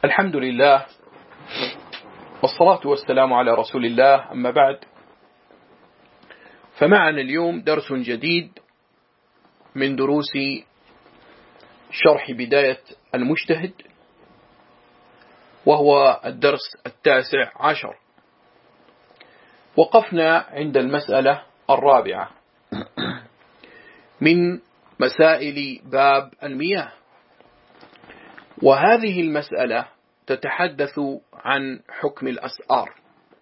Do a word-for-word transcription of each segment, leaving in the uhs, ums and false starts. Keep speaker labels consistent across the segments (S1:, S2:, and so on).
S1: الحمد لله والصلاة والسلام على رسول الله، أما بعد، فمعنا اليوم درس جديد من دروس شرح بداية المجتهد، وهو الدرس التاسع عشر. وقفنا عند المسألة الرابعة من مسائل باب المياه، وهذه المسألة تتحدث عن حكم الأسآر،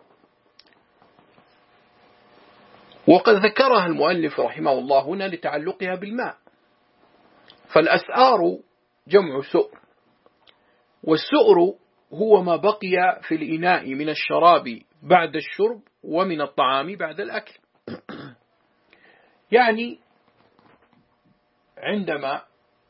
S1: وقد ذكرها المؤلف رحمه الله هنا لتعلقها بالماء. فالأسآر جمع سؤر، والسؤر هو ما بقي في الإناء من الشراب بعد الشرب ومن الطعام بعد الأكل. يعني عندما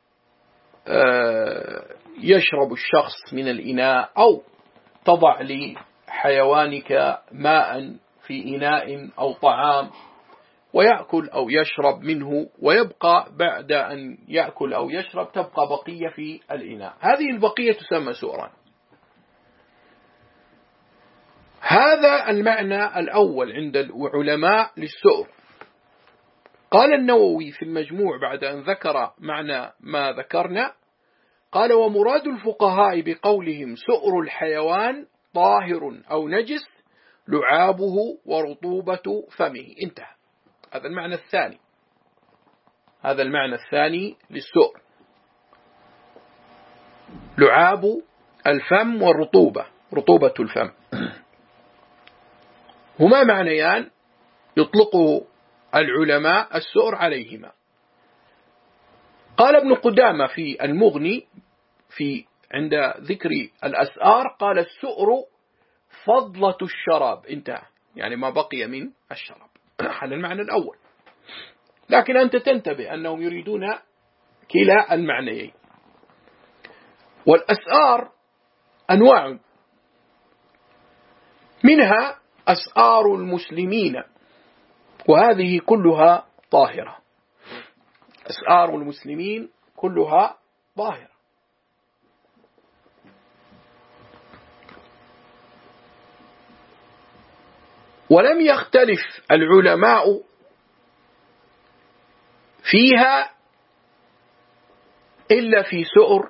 S1: يشرب الشخص من الإناء، أو تضع لحيوانك ماء في إناء أو طعام ويأكل أو يشرب منه، ويبقى بعد أن يأكل أو يشرب تبقى بقية في الإناء، هذه البقية تسمى سؤرا. هذا المعنى الأول عند العلماء للسؤر. قال النووي في المجموع بعد أن ذكر معنى ما ذكرنا، قال: ومراد الفقهاء بقولهم سؤر الحيوان طاهر أو نجس لعابه ورطوبة فمه. انتهى. هذا المعنى الثاني، هذا المعنى الثاني للسؤر، لعاب الفم والرطوبة، رطوبة الفم، هما معنيان يطلقه العلماء السؤر عليهما. قال ابن قدامة في المغني في عند ذكر الأسآر، قال: السؤر فضلة الشراب. انتهى، يعني ما بقي من الشراب. هذا المعنى الأول، لكن أنت تنتبه أنهم يريدون كلا المعنيين. والأسآر أنواع، منها أسآر المسلمين، وهذه كلها طاهرة. أسآر المسلمين كلها طاهرة. ولم يختلف العلماء فيها إلا في سؤر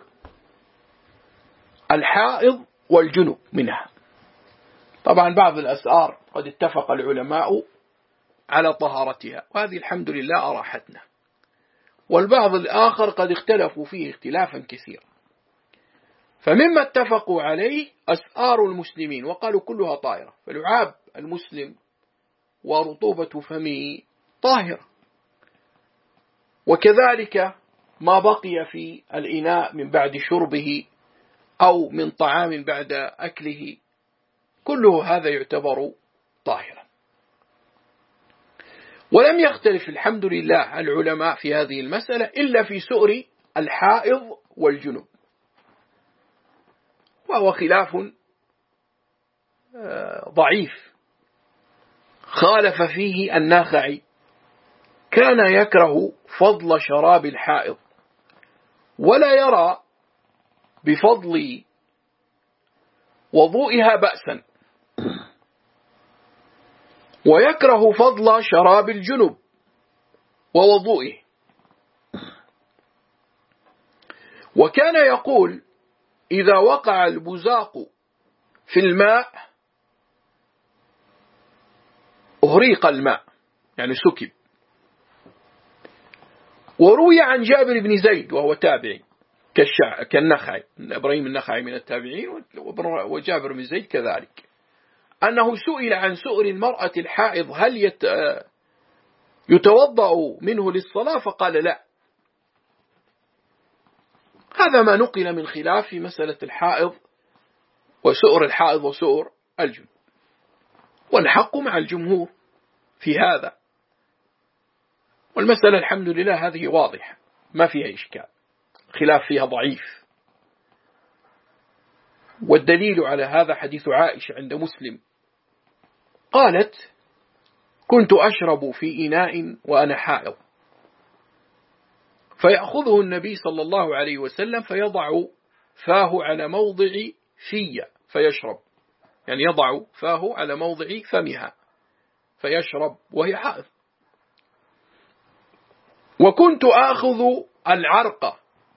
S1: الحائض والجنب منها. طبعا بعض الأسآر قد اتفق العلماء على طهارتها، وهذه الحمد لله أراحتنا. والبعض الآخر قد اختلفوا فيه اختلافا كثيرا. فمما اتفقوا عليه أسآر المسلمين، وقالوا كلها طاهرة، فلعاب المسلم ورطوبة فمه طاهرة، وكذلك ما بقي في الإناء من بعد شربه أو من طعام بعد أكله، كله هذا يعتبر طاهرا. ولم يختلف الحمد لله العلماء في هذه المسألة إلا في سؤر الحائض والجنب، وهو خلاف ضعيف خالف فيه الناخعي، كان يكره فضل شراب الحائض ولا يرى بفضل وضوئها بأسا، ويكره فضل شراب الجنب ووضوئه. وكان يقول: إذا وقع البزاق في الماء أهريق الماء، يعني سكب. وروي عن جابر بن زيد وهو تابعي كالنخعي، إبراهيم النخعي من التابعين، وجابر بن زيد كذلك، أنه سئل عن سؤر المرأة الحائض هل يتوضأ منه للصلاة، فقال: لا. هذا ما نقل من خلاف في مسألة الحائض وسؤر الحائض وسؤر الجنب، والحق مع الجمهور في هذا. والمسألة الحمد لله هذه واضحة، ما فيها إشكال، خلاف فيها ضعيف. والدليل على هذا حديث عائشة عند مسلم، قالت: كنت أشرب في إناء وأنا حائض، فيأخذه النبي صلى الله عليه وسلم فيضع فاه على موضع في فيشرب، يعني يضع فاه على موضع فمها فيشرب وهي حائض. وكنت آخذ العرق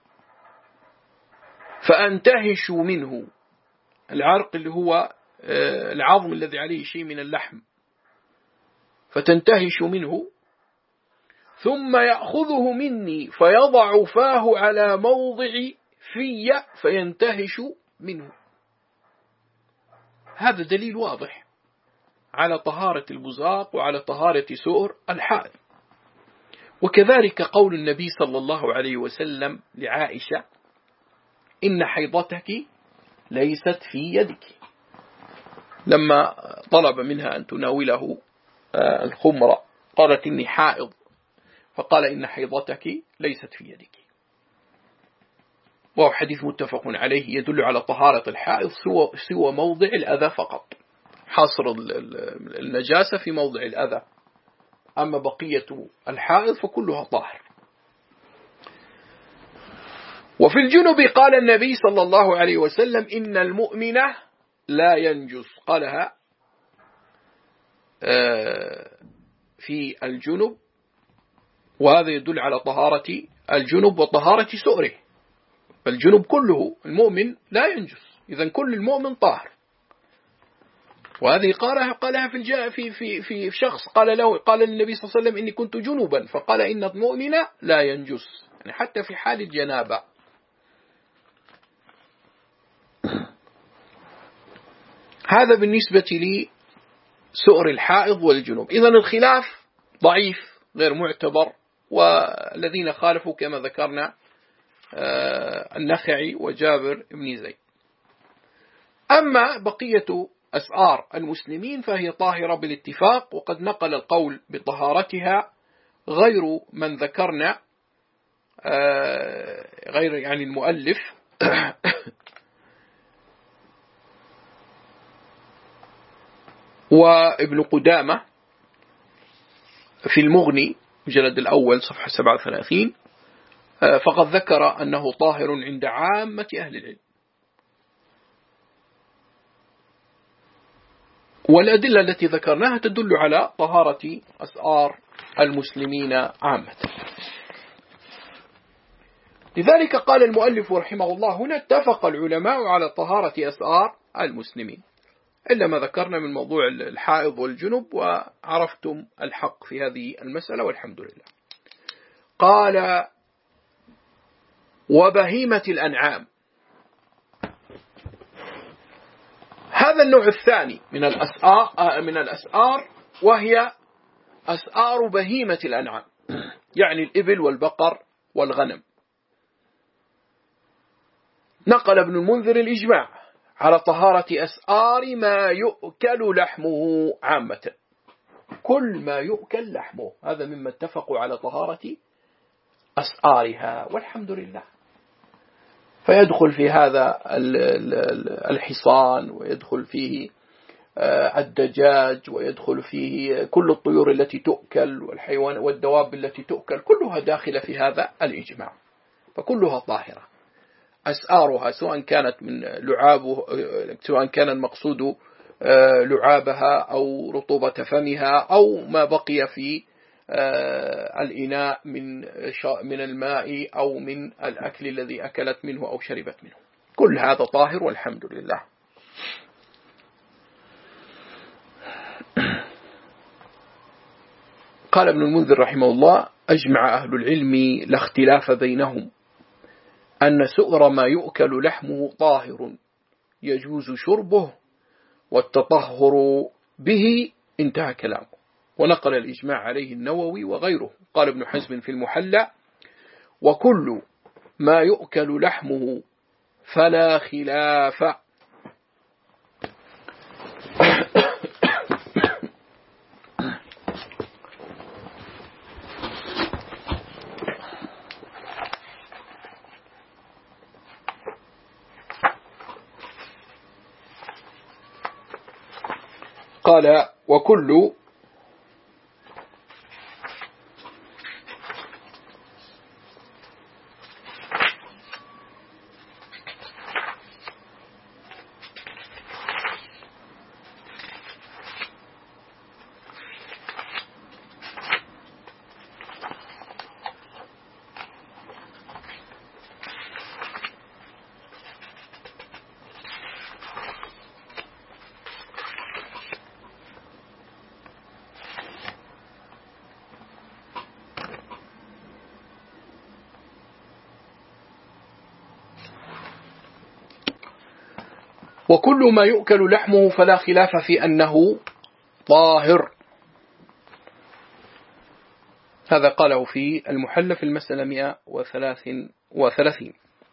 S1: فأنتهش منه، العرق اللي هو العظم الذي عليه شيء من اللحم، فتنتهش منه، ثم يأخذه مني فيضع فاه على موضع في فينتهش منه. هذا دليل واضح على طهارة البزاق وعلى طهارة سؤر الحائض. وكذلك قول النبي صلى الله عليه وسلم لعائشة: إن حيضتك ليست في يدك، لما طلب منها أن تناوله الخمر قالت إني حائض، فقال إن حيضتك ليست في يدك. وهو حديث متفق عليه يدل على طهارة الحائض سوى, سوى موضع الأذى فقط، حصر النجاسة في موضع الأذى، أما بقية الحائض فكلها طاهر. وفي الجنب قال النبي صلى الله عليه وسلم: إن المؤمنة لا ينجس، قالها في الجنب، وهذا يدل على طهارة الجنب وطهارة سؤره، فالجنب كله المؤمن لا ينجس، إذن كل المؤمن طاهر. وهذه قالها قالها في الجاء في في في شخص قال له قال النبي صلى الله عليه وسلم: إني كنت جنوبا، فقال إن المؤمن لا ينجس، يعني حتى في حال الجنابة. هذا بالنسبة لسؤر الحائض والجنوب. إذن الخلاف ضعيف غير معتبر، والذين خالفوا كما ذكرنا النخعي وجابر بن زيد. أما بقية أسعار المسلمين فهي طاهرة بالاتفاق، وقد نقل القول بطهارتها غير من ذكرنا، غير يعني المؤلف وابن قدامة في المغني مجلد الأول صفحة سبعة وثلاثين، فقد ذكر أنه طاهر عند عامة أهل العلم. والأدلة التي ذكرناها تدل على طهارة أسعار المسلمين عامة. لذلك قال المؤلف رحمه الله: هنا اتفق العلماء على طهارة أسعار المسلمين، إلا ما ذكرنا من موضوع الحائض والجنب، وعرفتم الحق في هذه المسألة والحمد لله. قال: وبهيمة الأنعام. هذا النوع الثاني من الأسعار من الأسعار وهي أسعار بهيمة الأنعام، يعني الإبل والبقر والغنم. نقل ابن المنذر الإجماع على طهارة أسعار ما يؤكل لحمه عامة، كل ما يؤكل لحمه، هذا مما اتفقوا على طهارة أسعارها والحمد لله. فيدخل في هذا الحصان، ويدخل فيه الدجاج، ويدخل فيه كل الطيور التي تؤكل والحيوان والدواب التي تؤكل، كلها داخلة في هذا الإجماع، فكلها طاهرة. أسعارها سواء كانت من لعابه، سواء كان المقصود لعابها أو رطوبة فمها أو ما بقي في الإناء من من الماء أو من الأكل الذي أكلت منه أو شربت منه، كل هذا طاهر والحمد لله. قال ابن المنذر رحمه الله: أجمع أهل العلم لا اختلاف بينهم أن سؤر ما يؤكل لحمه طاهر يجوز شربه والتطهر به، انتهى كلامه. ونقل الإجماع عليه النووي وغيره. قال ابن حزم في المحلى: وكل ما يؤكل لحمه فلا خلاف. قال: وكل وكل ما يؤكل لحمه فلا خلاف في أنه طاهر. هذا قاله في المحلى في المسألة مئة وثلاثة وثلاثين.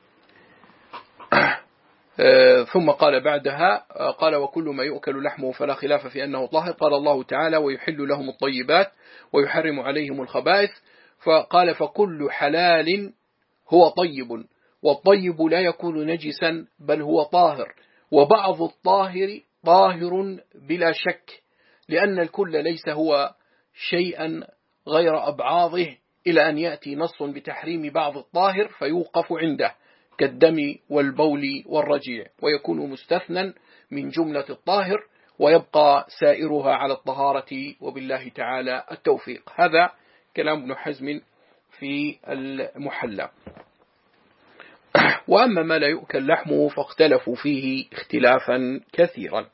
S1: ثم قال بعدها قال وكل ما يؤكل لحمه فلا خلاف في أنه طاهر. قال الله تعالى ويحل لهم الطيبات ويحرم عليهم الخبائث. فقال فكل حلال هو طيب، والطيب لا يكون نجسا بل هو طاهر، وبعض الطاهر طاهر بلا شك، لأن الكل ليس هو شيئا غير أبعاضه إلى أن يأتي نص بتحريم بعض الطاهر فيوقف عنده كالدم والبول والرجيع، ويكون مستثنى من جملة الطاهر ويبقى سائرها على الطهارة، وبالله تعالى التوفيق. هذا كلام ابن حزم في المحلى. وأما ما لا يؤكل لحمه فاختلفوا فيه اختلافا كثيرا.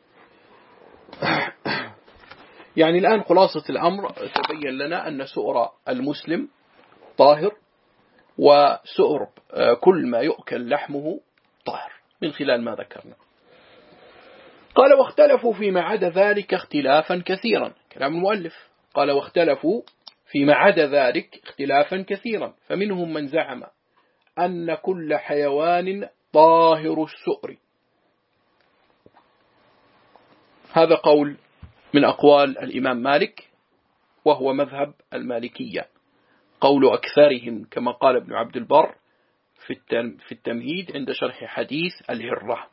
S1: يعني الآن خلاصة الأمر تبين لنا أن سؤر المسلم طاهر، وسؤر كل ما يؤكل لحمه طاهر من خلال ما ذكرنا. قال واختلفوا فيما عدا ذلك اختلافا كثيرا. كلام المؤلف قال واختلفوا فيما عدا ذلك اختلافا كثيرا، فمنهم من زعم أن كل حيوان طاهر السؤر. هذا قول من أقوال الإمام مالك، وهو مذهب المالكية، قول أكثرهم كما قال ابن عبد البر في التمهيد عند شرح حديث الهرة.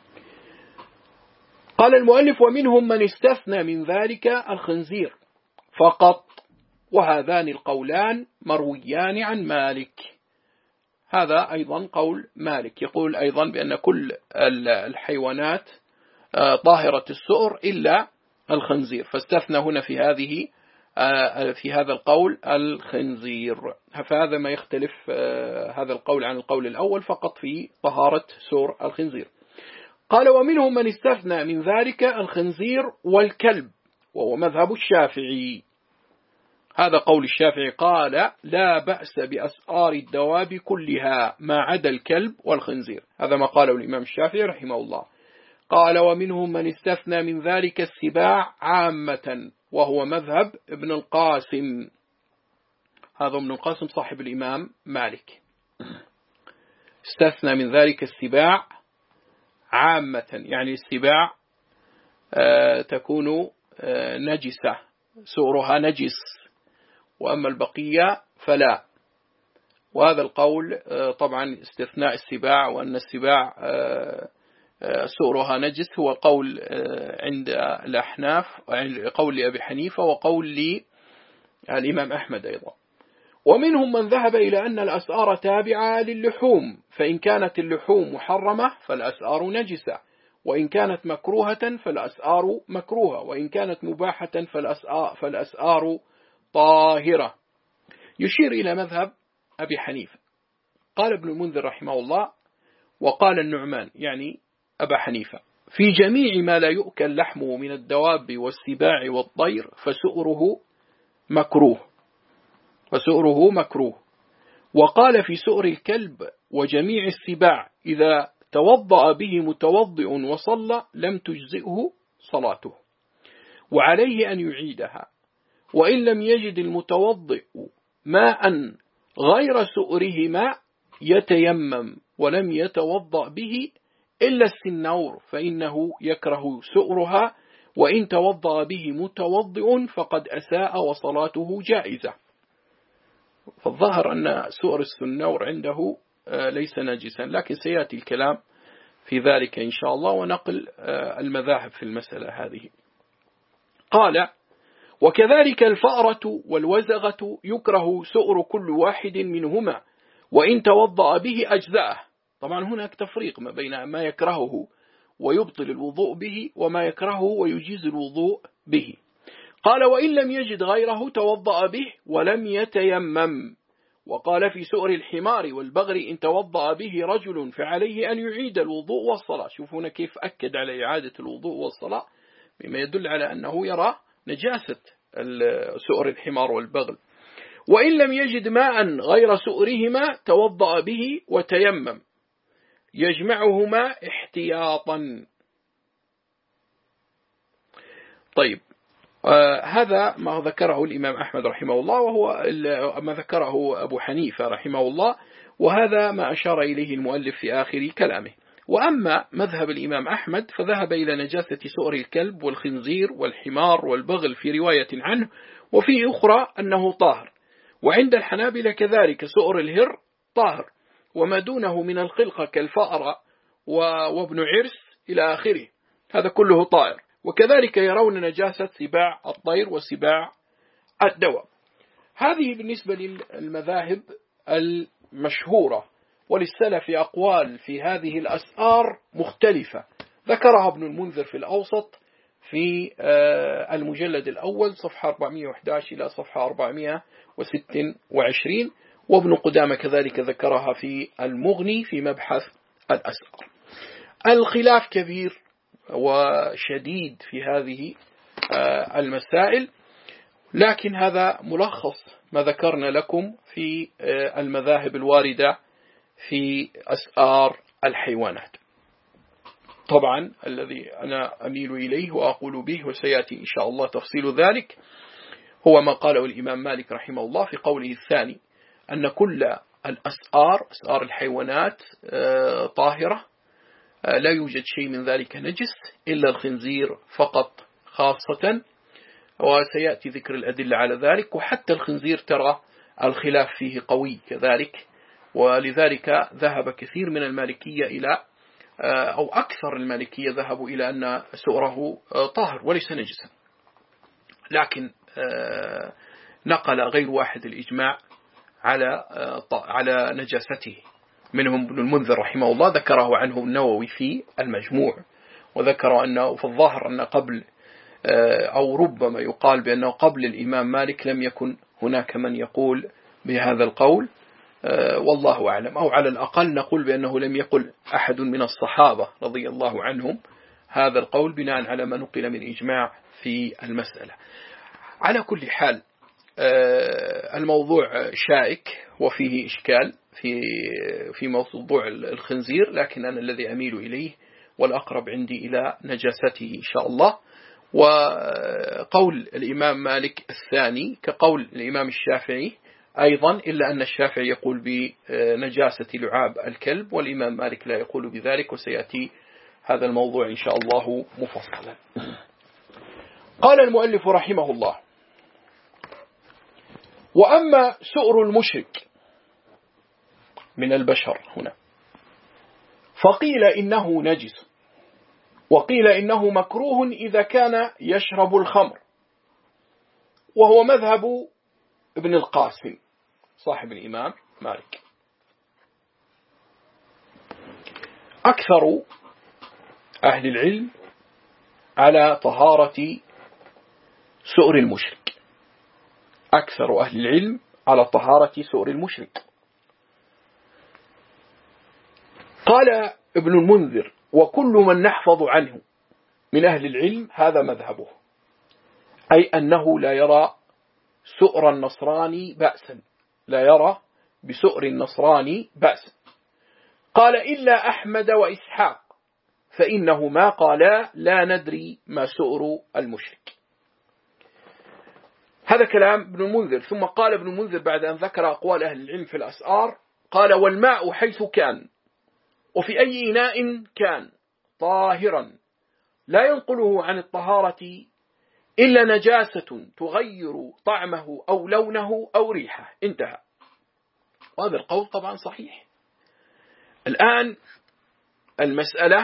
S1: قال المؤلف ومنهم من استثنى من ذلك الخنزير فقط، وهذان القولان مرويان عن مالك. هذا أيضا قول مالك، يقول أيضا بأن كل الحيوانات طاهرة السؤر إلا الخنزير، فاستثنى هنا في هذه في هذا القول الخنزير. فهذا ما يختلف هذا القول عن القول الأول فقط في طهارة سؤر الخنزير. قال ومنهم من استثنى من ذلك الخنزير والكلب، وهو مذهب الشافعي. هذا قول الشافعي، قال لا بأس بأسعار الدواب كلها ما عدا الكلب والخنزير. هذا ما قاله الإمام الشافعي رحمه الله. قال ومنهم من استثنى من ذلك السباع عامة، وهو مذهب ابن القاسم. هذا ابن القاسم صاحب الإمام مالك، استثنى من ذلك السباع عامة، يعني السباع آه تكون آه نجسة، سؤرها نجس، وأما البقية فلا. وهذا القول آه طبعا استثناء السباع وأن السباع آه سؤرها نجس هو قول عند الأحناف، قول لأبي حنيفة، وقول للإمام أحمد أيضا. ومنهم من ذهب إلى أن الأسعار تابعة للحوم، فإن كانت اللحوم محرمة فالأسعار نجسة، وإن كانت مكروهة فالأسعار مكروهة، وإن كانت مباحة فالأسعار, فالأسعار طاهرة. يشير إلى مذهب أبي حنيفة. قال ابن المنذر رحمه الله وقال النعمان، يعني أبا حنيفة، في جميع ما لا يؤكل لحمه من الدواب والسباع والطير فسؤره مكروه فسؤره مكروه. وقال في سؤر الكلب وجميع السباع إذا توضأ به متوضئ وصلى لم تجزئه صلاته، وعليه أن يعيدها، وإن لم يجد المتوضئ ماء غير سؤرهما يتيمم ولم يتوضأ به إلا السنور فإنه يكره سؤرها، وإن توضأ به متوضئ فقد أساء وصلاته جائزة. فالظاهر أن سؤر السنور عنده ليس نجسا، لكن سيأتي الكلام في ذلك إن شاء الله ونقل المذاهب في المسألة هذه. قال وكذلك الفأرة والوزغة يكره سؤر كل واحد منهما، وإن توضأ به أجزأه. طبعا هناك تفريق ما بين ما يكرهه ويبطل الوضوء به وما يكرهه ويجيز الوضوء به. قال وإن لم يجد غيره توضأ به ولم يتيمم. وقال في سؤر الحمار والبغر إن توضأ به رجل فعليه أن يعيد الوضوء والصلاة. شوفوا هنا كيف أكد على إعادة الوضوء والصلاة، بما يدل على أنه يرى نجاسة سؤر الحمار والبغل. وإن لم يجد ماء غير سؤرهما توضأ به وتيمم، يجمعهما احتياطا. طيب، آه هذا ما ذكره الإمام أحمد رحمه الله، وهو ما ذكره أبو حنيفة رحمه الله، وهذا ما أشار إليه المؤلف في آخر كلامه. وأما مذهب الإمام أحمد فذهب إلى نجاسة سؤر الكلب والخنزير والحمار والبغل في رواية عنه، وفي أخرى أنه طاهر. وعند الحنابلة كذلك سؤر الهر طاهر، وما دونه من الخلقة كالفأر وابن عرس إلى آخره هذا كله طائر. وكذلك يرون نجاسة سباع الطير وسباع الدواب. هذه بالنسبة للمذاهب المشهورة، وللسلف أقوال في هذه الأسئار مختلفة ذكرها ابن المنذر في الأوسط في المجلد الأول صفحة أربعمائة وأحد عشر إلى صفحة أربعمائة وستة وعشرين، وابن قدامة كذلك ذكرها في المغني في مبحث الأسئار. الخلاف كبير وشديد في هذه المسائل، لكن هذا ملخص ما ذكرنا لكم في المذاهب الواردة في أسئار الحيوانات. طبعا الذي أنا أميل إليه وأقول به وسيأتي إن شاء الله تفصيل ذلك هو ما قاله الإمام مالك رحمه الله في قوله الثاني، أن كل الأسئار أسئار الحيوانات طاهرة، لا يوجد شيء من ذلك نجس إلا الخنزير فقط خاصة، وسيأتي ذكر الأدلة على ذلك. وحتى الخنزير ترى الخلاف فيه قوي كذلك، ولذلك ذهب كثير من المالكية إلى أو أكثر المالكية ذهبوا إلى أن سؤره طاهر وليس نجسا، لكن نقل غير واحد الإجماع على على نجاسته، منهم ابن المنذر رحمه الله ذكره عنه النووي في المجموع، وذكر أنه في الظاهر أن قبل أو ربما يقال بأنه قبل الإمام مالك لم يكن هناك من يقول بهذا القول، والله أعلم، أو على الأقل نقول بأنه لم يقل أحد من الصحابة رضي الله عنهم هذا القول بناء على ما نقل من إجماع في المسألة. على كل حال الموضوع شائك وفيه إشكال في في موضوع الخنزير، لكن أنا الذي أميل إليه والأقرب عندي إلى نجاسته إن شاء الله. وقول الإمام مالك الثاني كقول الإمام الشافعي أيضا، إلا أن الشافعي يقول بنجاسة لعاب الكلب والإمام مالك لا يقول بذلك، وسيأتي هذا الموضوع إن شاء الله مفصلا. قال المؤلف رحمه الله: وأما سؤر المشرك من البشر هنا فقيل إنه نجس، وقيل إنه مكروه إذا كان يشرب الخمر، وهو مذهب ابن القاسم صاحب الإمام مالك. أكثر أهل العلم على طهارة سؤر المشرك، أكثر أهل العلم على طهارة سؤر المشرك. قال ابن المنذر: وكل من نحفظ عنه من أهل العلم هذا مذهبه، أي أنه لا يرى سؤر النصراني بأسا، لا يرى بسؤر النصراني بأسا. قال: إلا أحمد وإسحاق فإنهما قالا لا ندري ما سؤر المشرك. هذا كلام ابن المنذر. ثم قال ابن المنذر بعد أن ذكر أقوال أهل العلم في الأسئار قال: والماء حيث كان وفي أي إناء كان طاهرا لا ينقله عن الطهارة إلا نجاسة تغير طعمه أو لونه أو ريحه. انتهى. وهذا القول طبعا صحيح. الآن المسألة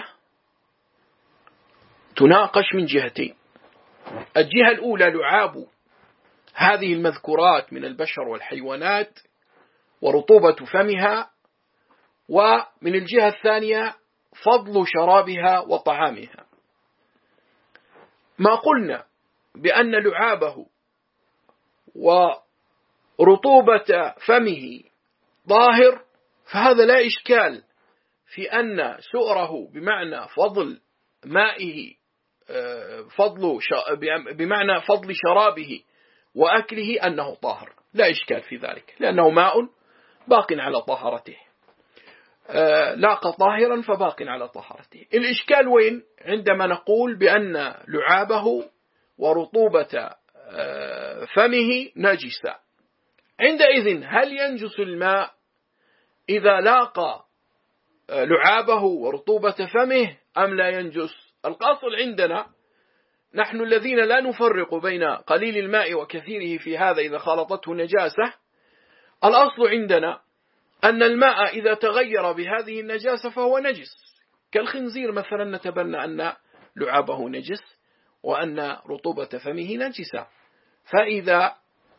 S1: تناقش من جهتين. الجهة الأولى لعاب هذه المذكورات من البشر والحيوانات ورطوبة فمها، ومن الجهة الثانية فضل شرابها وطعامها. ما قلنا بأن لعابه ورطوبة فمه ظاهر، فهذا لا إشكال في أن سؤره بمعنى فضل مائه فضل بمعنى فضل شرابه وأكله أنه طاهر، لا إشكال في ذلك، لأنه ماء باق على طهارته. لاقى طاهرا فباق على طهارته. الإشكال وين؟ عندما نقول بأن لعابه ورطوبة فمه نجسة، عندئذ هل ينجس الماء إذا لاقى لعابه ورطوبة فمه أم لا ينجس؟ القاصل عندنا نحن الذين لا نفرق بين قليل الماء وكثيره في هذا إذا خالطته نجاسة، الأصل عندنا أن الماء إذا تغير بهذه النجاسة فهو نجس، كالخنزير مثلا نتبنى أن لعابه نجس وأن رطوبة فمه نجسة، فإذا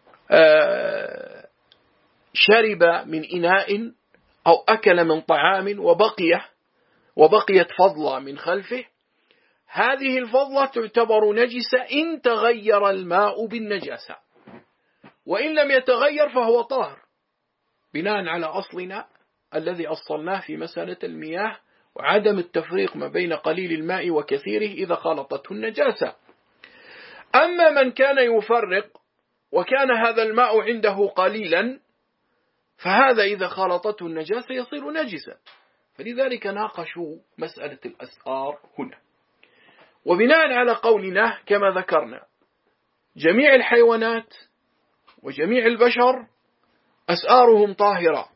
S1: شرب من إناء أو أكل من طعام وبقيه وبقيت فضلة من خلفه، هذه الفضلة تعتبر نجسة إن تغير الماء بالنجاسة، وإن لم يتغير فهو طاهر بناء على أصلنا الذي أصلناه في مسألة المياه وعدم التفريق ما بين قليل الماء وكثيره إذا خالطته النجاسة. أما من كان يفرق وكان هذا الماء عنده قليلا فهذا إذا خالطته النجاسة يصير نجسا، فلذلك ناقشوا مسألة الأسآر هنا. وبناء على قولنا كما ذكرنا جميع الحيوانات وجميع البشر أسآرهم طاهرة،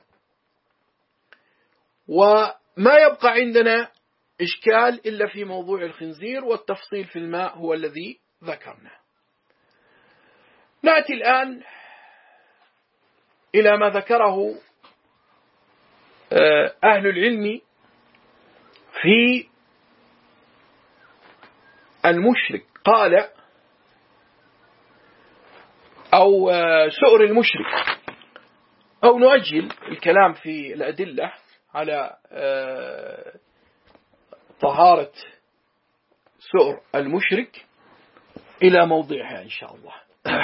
S1: وما يبقى عندنا إشكال إلا في موضوع الخنزير، والتفصيل في الماء هو الذي ذكرناه. نأتي الآن إلى ما ذكره أهل العلم في المشرك، قال أو سؤر المشرك، أو نؤجل الكلام في الأدلة على طهارة سؤر المشرك إلى موضعها إن شاء الله،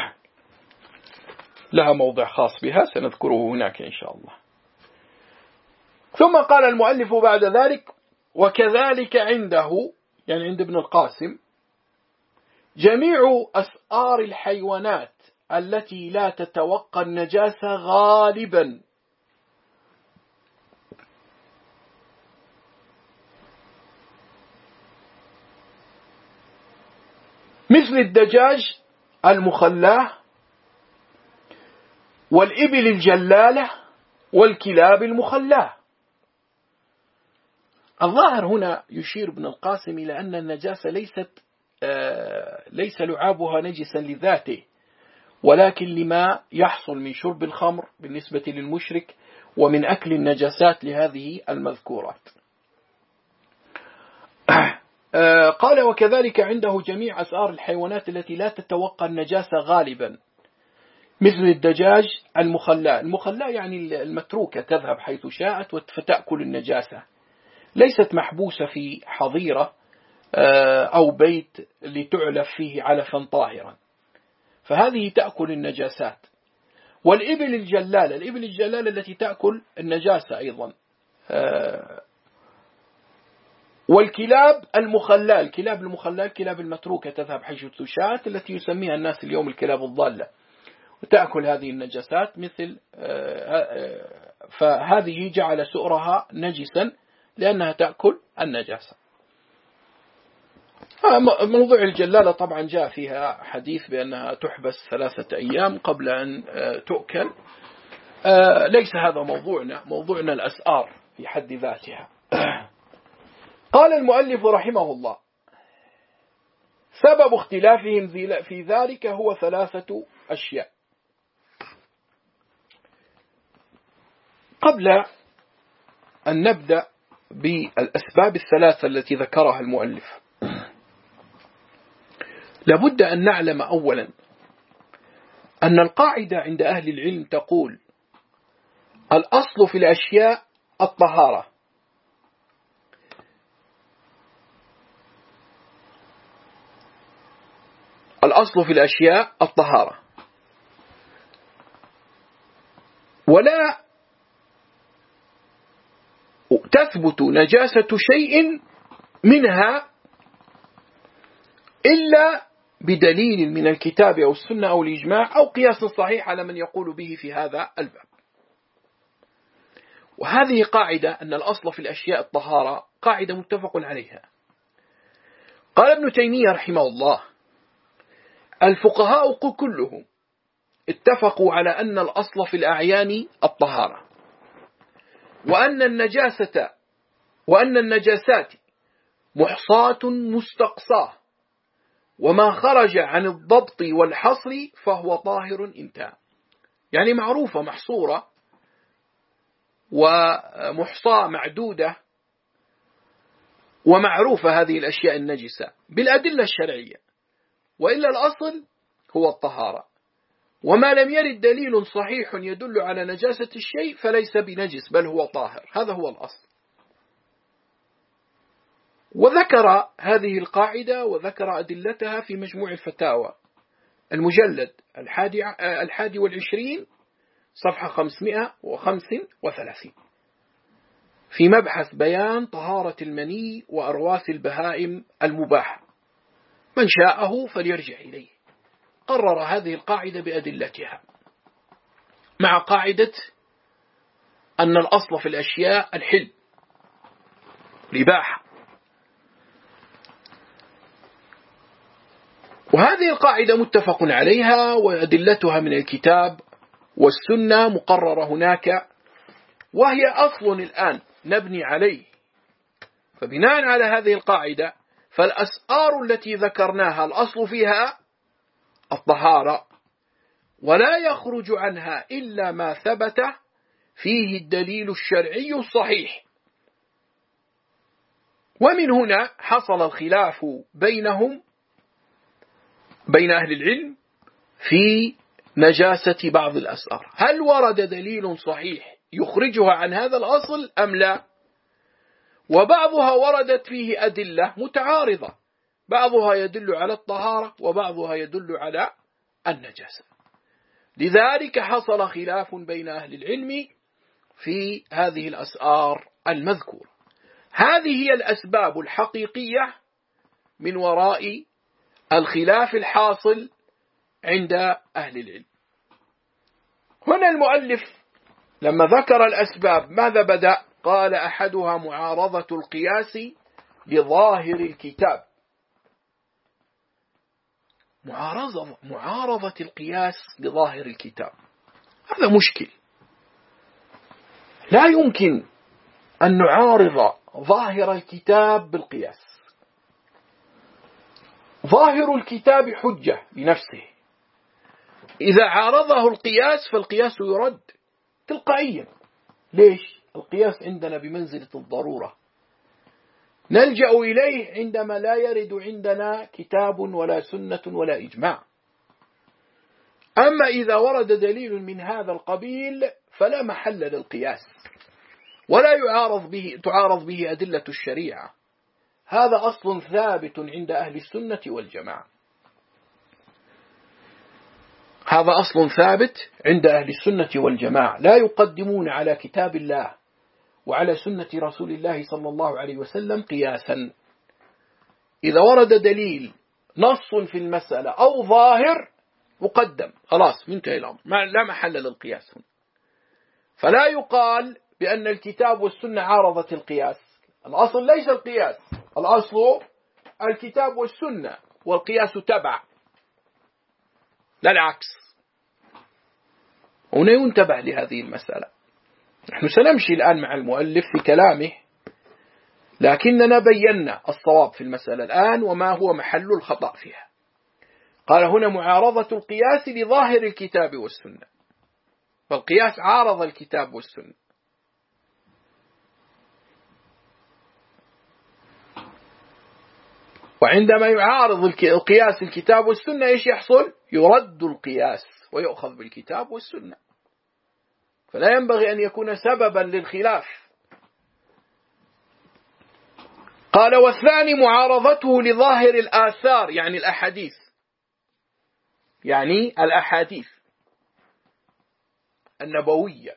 S1: لها موضع خاص بها سنذكره هناك إن شاء الله. ثم قال المؤلف بعد ذلك: وكذلك عنده، يعني عند ابن القاسم، جميع أسآر الحيوانات التي لا تتوقع النجاسة غالبا، مثل الدجاج المخلاه والإبل الجلالة والكلاب المخلاه. الظاهر هنا يشير ابن القاسم إلى أن النجاسة ليست آه ليس لعابها نجسا لذاته، ولكن لما يحصل من شرب الخمر بالنسبة للمشرك ومن أكل النجاسات لهذه المذكورات. آه قال: وكذلك عنده جميع أسآر الحيوانات التي لا تتوقع النجاسة غالبا، مثل الدجاج المخلاة. المخلاة يعني المتروكة تذهب حيث شاءت فتأكل النجاسة، ليست محبوسة في حظيرة أو بيت لتعلف فيه علفا طاهرا، فهذه تأكل النجاسات. والإبل الجلالة، الإبل الجلالة التي تأكل النجاسة أيضا. والكلاب المخلاة، الكلاب المخلاة الكلاب المتروكة تذهب حيث شاءت، التي يسميها الناس اليوم الكلاب الضالة، وتأكل هذه النجاسات مثل فهذه جعل سؤرها نجسا لأنها تأكل النجاسة. موضوع الجلالة طبعا جاء فيها حديث بأنها تحبس ثلاثة أيام قبل أن تؤكل، ليس هذا موضوعنا، موضوعنا الأسآر في حد ذاتها. قال المؤلف رحمه الله: سبب اختلافهم في ذلك هو ثلاثة أشياء. قبل أن نبدأ بالأسباب الثلاثة التي ذكرها المؤلف، لابد أن نعلم أولا أن القاعدة عند أهل العلم تقول: الأصل في الأشياء الطهارة، الأصل في الأشياء الطهارة، ولا تثبت نجاسة شيء منها إلا بدليل من الكتاب أو السنة أو الإجماع أو قياس صحيح على من يقول به في هذا الباب. وهذه قاعدة أن الأصل في الأشياء الطهارة قاعدة متفق عليها. قال ابن تيمية رحمه الله: الفقهاء كلهم اتفقوا على أن الأصل في الأعيان الطهارة، وأن النجاسة وأن النجاسات محصاة مستقصاة، وما خرج عن الضبط والحصر فهو طاهر انتهى. يعني معروفة محصورة ومحصاة معدودة ومعروفة هذه الأشياء النجسة بالأدلة الشرعية، وإلا الأصل هو الطهارة. وما لم يرد دليل صحيح يدل على نجاسة الشيء فليس بنجس بل هو طاهر، هذا هو الأصل. وذكر هذه القاعدة وذكر أدلتها في مجموع الفتاوى المجلد الحادي, الحادي والعشرين صفحة خمسمائة وخمسة وثلاثين في مبحث بيان طهارة المني وأرواث البهائم المباحة، من شاءه فليرجع إليه. قرر هذه القاعدة بأدلتها مع قاعدة أن الأصل في الأشياء الحل الإباحة. وهذه القاعدة متفق عليها وأدلتها من الكتاب والسنة مقررة هناك، وهي أصل الآن نبني عليه. فبناء على هذه القاعدة فالأسعار التي ذكرناها الأصل فيها الطهارة، ولا يخرج عنها إلا ما ثبت فيه الدليل الشرعي الصحيح. ومن هنا حصل الخلاف بينهم بين أهل العلم في نجاسة بعض الأسعار، هل ورد دليل صحيح يخرجها عن هذا الأصل أم لا؟ وبعضها وردت فيه أدلة متعارضة، بعضها يدل على الطهارة وبعضها يدل على النجاسة. لذلك حصل خلاف بين أهل العلم في هذه الأسعار المذكورة. هذه هي الأسباب الحقيقية من وراء الخلاف الحاصل عند أهل العلم. هنا المؤلف لما ذكر الأسباب ماذا بدأ؟ قال: أحدها معارضة القياس لظاهر الكتاب. معارضة, معارضة القياس لظاهر الكتاب هذا مشكل. لا يمكن أن نعارض ظاهر الكتاب بالقياس. ظاهر الكتاب حجة بنفسه، إذا عارضه القياس فالقياس يرد تلقائيا. ليش؟ القياس عندنا بمنزلة الضرورة، نلجأ إليه عندما لا يرد عندنا كتاب ولا سنة ولا إجماع. أما إذا ورد دليل من هذا القبيل فلا محل للقياس، ولا يعارض به تعارض به أدلة الشريعة. هذا أصل ثابت عند أهل السنة والجماعة، هذا أصل ثابت عند أهل السنة والجماعة، لا يقدمون على كتاب الله وعلى سنة رسول الله صلى الله عليه وسلم قياسا. إذا ورد دليل نص في المسألة أو ظاهر مقدم، خلاص منتهي الأمر، لا محل للقياس هنا. فلا يقال بأن الكتاب والسنة عارضت القياس، الأصل ليس القياس، الأصل الكتاب والسنة والقياس تبع، لا العكس. هنا ينتبه لهذه المسألة. نحن سنمشي الآن مع المؤلف في كلامه، لكننا بينا الصواب في المسألة الآن وما هو محل الخطأ فيها. قال هنا معارضة القياس لظاهر الكتاب والسنة، فالقياس عارض الكتاب والسنة. وعندما يعارض القياس الكتاب والسنة إيش يحصل؟ يرد القياس ويؤخذ بالكتاب والسنة، فلا ينبغي أن يكون سببا للخلاف. قال: والثاني معارضته لظاهر الآثار، يعني الأحاديث، يعني الأحاديث النبوية.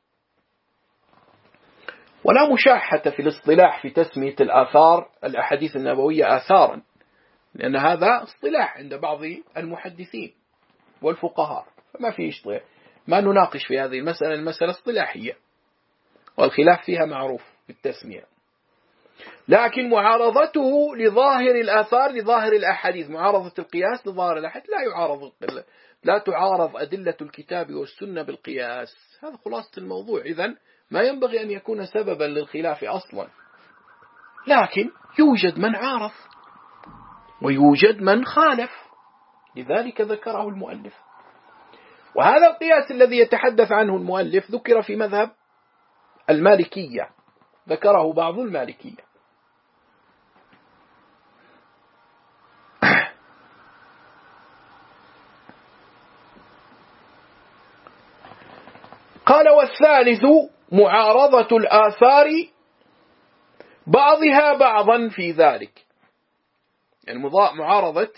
S1: ولا مشاحة في الاصطلاح في تسمية الآثار الأحاديث النبوية آثارا، لأن هذا اصطلاح عند بعض المحدثين والفقهاء، فما في اصطلاح، ما نناقش في هذه المسألة، المسألة اصطلاحية. والخلاف فيها معروف بالتسمية. لكن معارضته لظاهر الآثار لظاهر الأحاديث، معارضة القياس لظاهر الأحاديث، لا يعارض لا تعارض أدلة الكتاب والسنة بالقياس. هذا خلاصة الموضوع. إذن ما ينبغي أن يكون سببا للخلاف أصلا، لكن يوجد من عارض ويوجد من خالف، لذلك ذكره المؤلف. وهذا القياس الذي يتحدث عنه المؤلف ذكر في مذهب المالكية، ذكره بعض المالكية. قال: والثالث معارضة الآثار بعضها بعضا في ذلك، يعني معارضة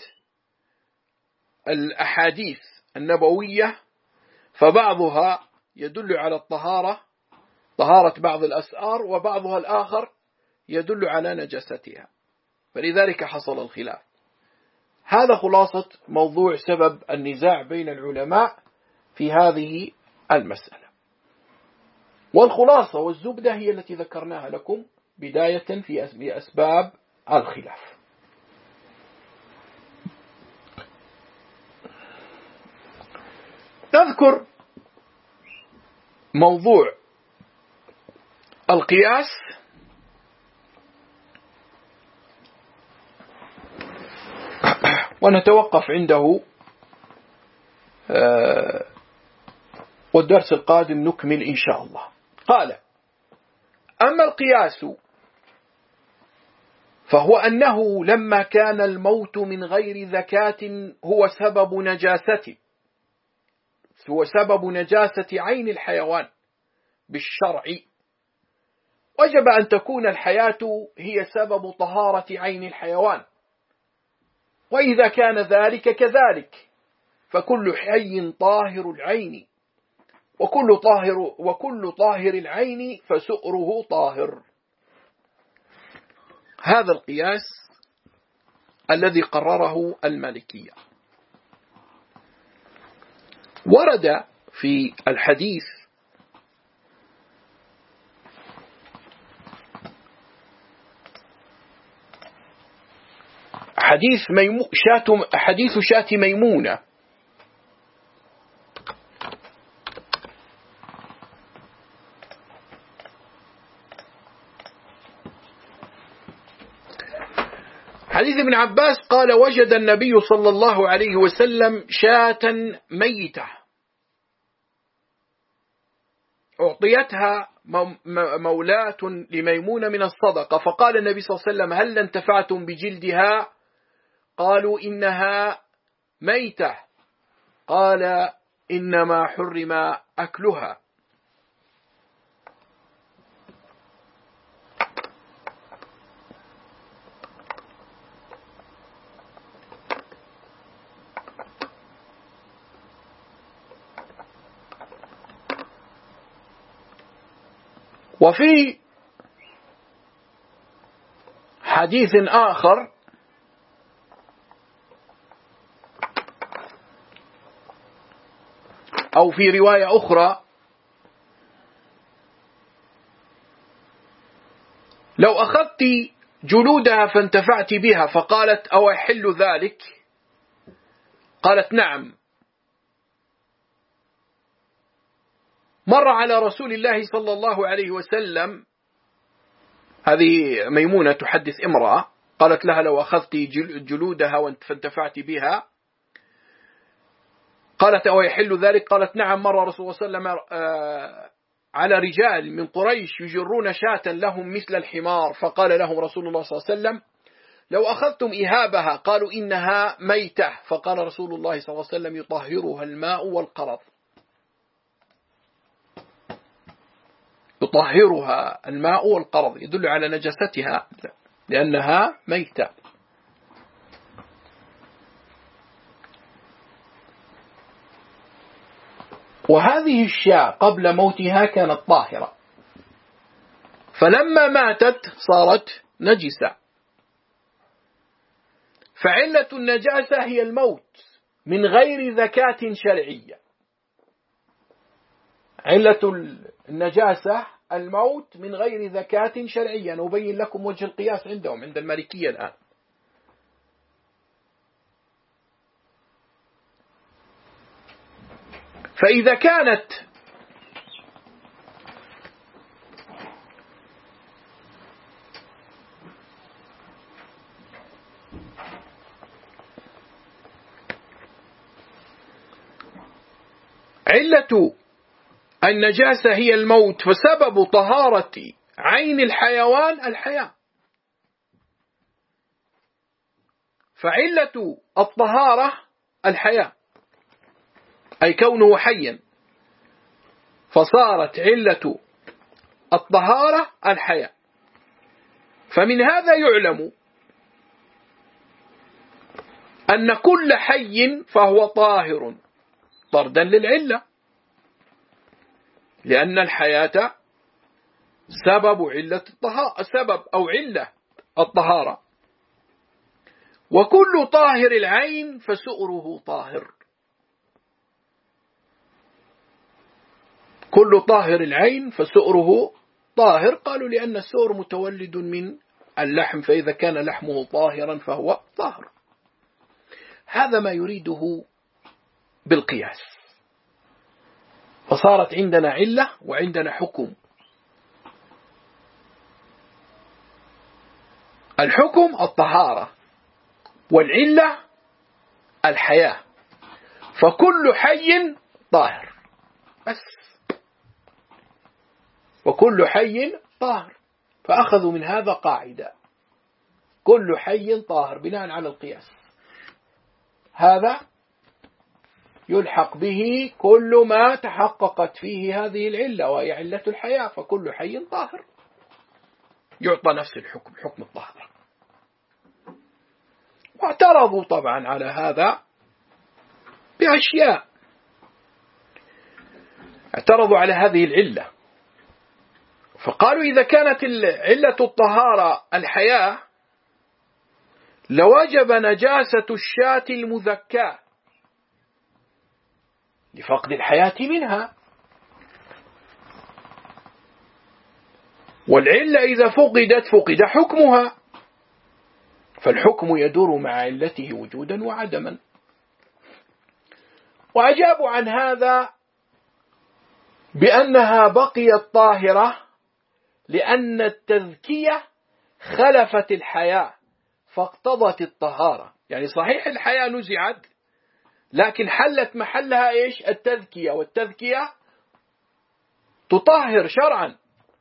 S1: الأحاديث النبوية، فبعضها يدل على الطهارة، طهارة بعض الأسعار، وبعضها الآخر يدل على نجاستها، فلذلك حصل الخلاف. هذا خلاصة موضوع سبب النزاع بين العلماء في هذه المسألة. والخلاصة والزبدة هي التي ذكرناها لكم بداية في أسباب الخلاف. نذكر موضوع القياس ونتوقف عنده، والدرس القادم نكمل إن شاء الله. قال: أما القياس فهو أنه لما كان الموت من غير زكاة هو سبب نجاسته، هو سبب نجاسة عين الحيوان بالشرع، وجب أن تكون الحياة هي سبب طهارة عين الحيوان. وإذا كان ذلك كذلك فكل حي طاهر العين، وكل طاهر وكل طاهر العين فسؤره طاهر. هذا القياس الذي قرره المالكية. ورد في الحديث حديث ميمو شات حديث شات ميمونة، حديث ابن عباس قال: وجد النبي صلى الله عليه وسلم شاة ميتة أعطيتها مولاة لميمونة من الصدقة، فقال النبي صلى الله عليه وسلم: هل انتفعتم بجلدها؟ قالوا: إنها ميتة. قال: إنما حرم أكلها. وفي حديث آخر أو في رواية أخرى: لو أخذت جلودها فانتفعت بها، فقالت: أو يحل ذلك؟ قالت: نعم. مر على رسول الله صلى الله عليه وسلم، هذه ميمونة تحدث امرأة، قالت لها: لو أخذت جلودها فانتفعت بها؟ قالت: أو يحل ذلك؟ قالت: نعم. مر رسول الله صلى الله عليه وسلم على رجال من قريش يجرون شاة لهم مثل الحمار، فقال لهم رسول الله صلى الله عليه وسلم: لو أخذتم إهابها؟ قالوا: إنها ميتة. فقال رسول الله صلى الله عليه وسلم: يطهرها الماء والقرض، يطهرها الماء والقرض، يدل على نجاستها لأنها ميتة. وهذه الشاة قبل موتها كانت طاهرة، فلما ماتت صارت نجسة. فعلة النجاسة هي الموت من غير زكاة شرعية. علة النجاسة الموت من غير زكاة شرعية. نبين لكم وجه القياس عندهم عند المالكية الآن. فإذا كانت علة النجاسة هي الموت، فسبب طهارة عين الحيوان الحياة. فعلة الطهارة الحياة، أي كونه حيا، فصارت علة الطهارة الحياة. فمن هذا يعلم أن كل حي فهو طاهر طردا للعلة، لأن الحياة سبب علة الطهارة، سبب أو علة الطهارة. وكل طاهر العين فسؤره طاهر، كل طاهر العين فسؤره طاهر. قالوا لأن السؤر متولد من اللحم، فإذا كان لحمه طاهرا فهو طاهر. هذا ما يريده بالقياس. فصارت عندنا علة وعندنا حكم. الحكم الطهارة، والعلة الحياة، فكل حي طاهر بس، وكل حي طاهر. فأخذوا من هذا قاعدة، كل حي طاهر بناء على القياس. هذا يلحق به كل ما تحققت فيه هذه العلة، وهي علة الحياة، فكل حي طاهر يعطى نفس الحكم، حكم الطهارة. واعترضوا طبعا على هذا بأشياء، اعترضوا على هذه العلة، فقالوا إذا كانت علة الطهارة الحياة لوجب نجاسة الشاة المذكاة لفقد الحياة منها، والعلة إذا فقدت فقد حكمها، فالحكم يدور مع علته وجودا وعدما. وأجابوا عن هذا بأنها بقيت طاهرة لأن التذكية خلفت الحياة فاقتضت الطهارة. يعني صحيح الحياة نزعت، لكن حلت محلها إيش؟ التذكية، والتذكية تطهر شرعا،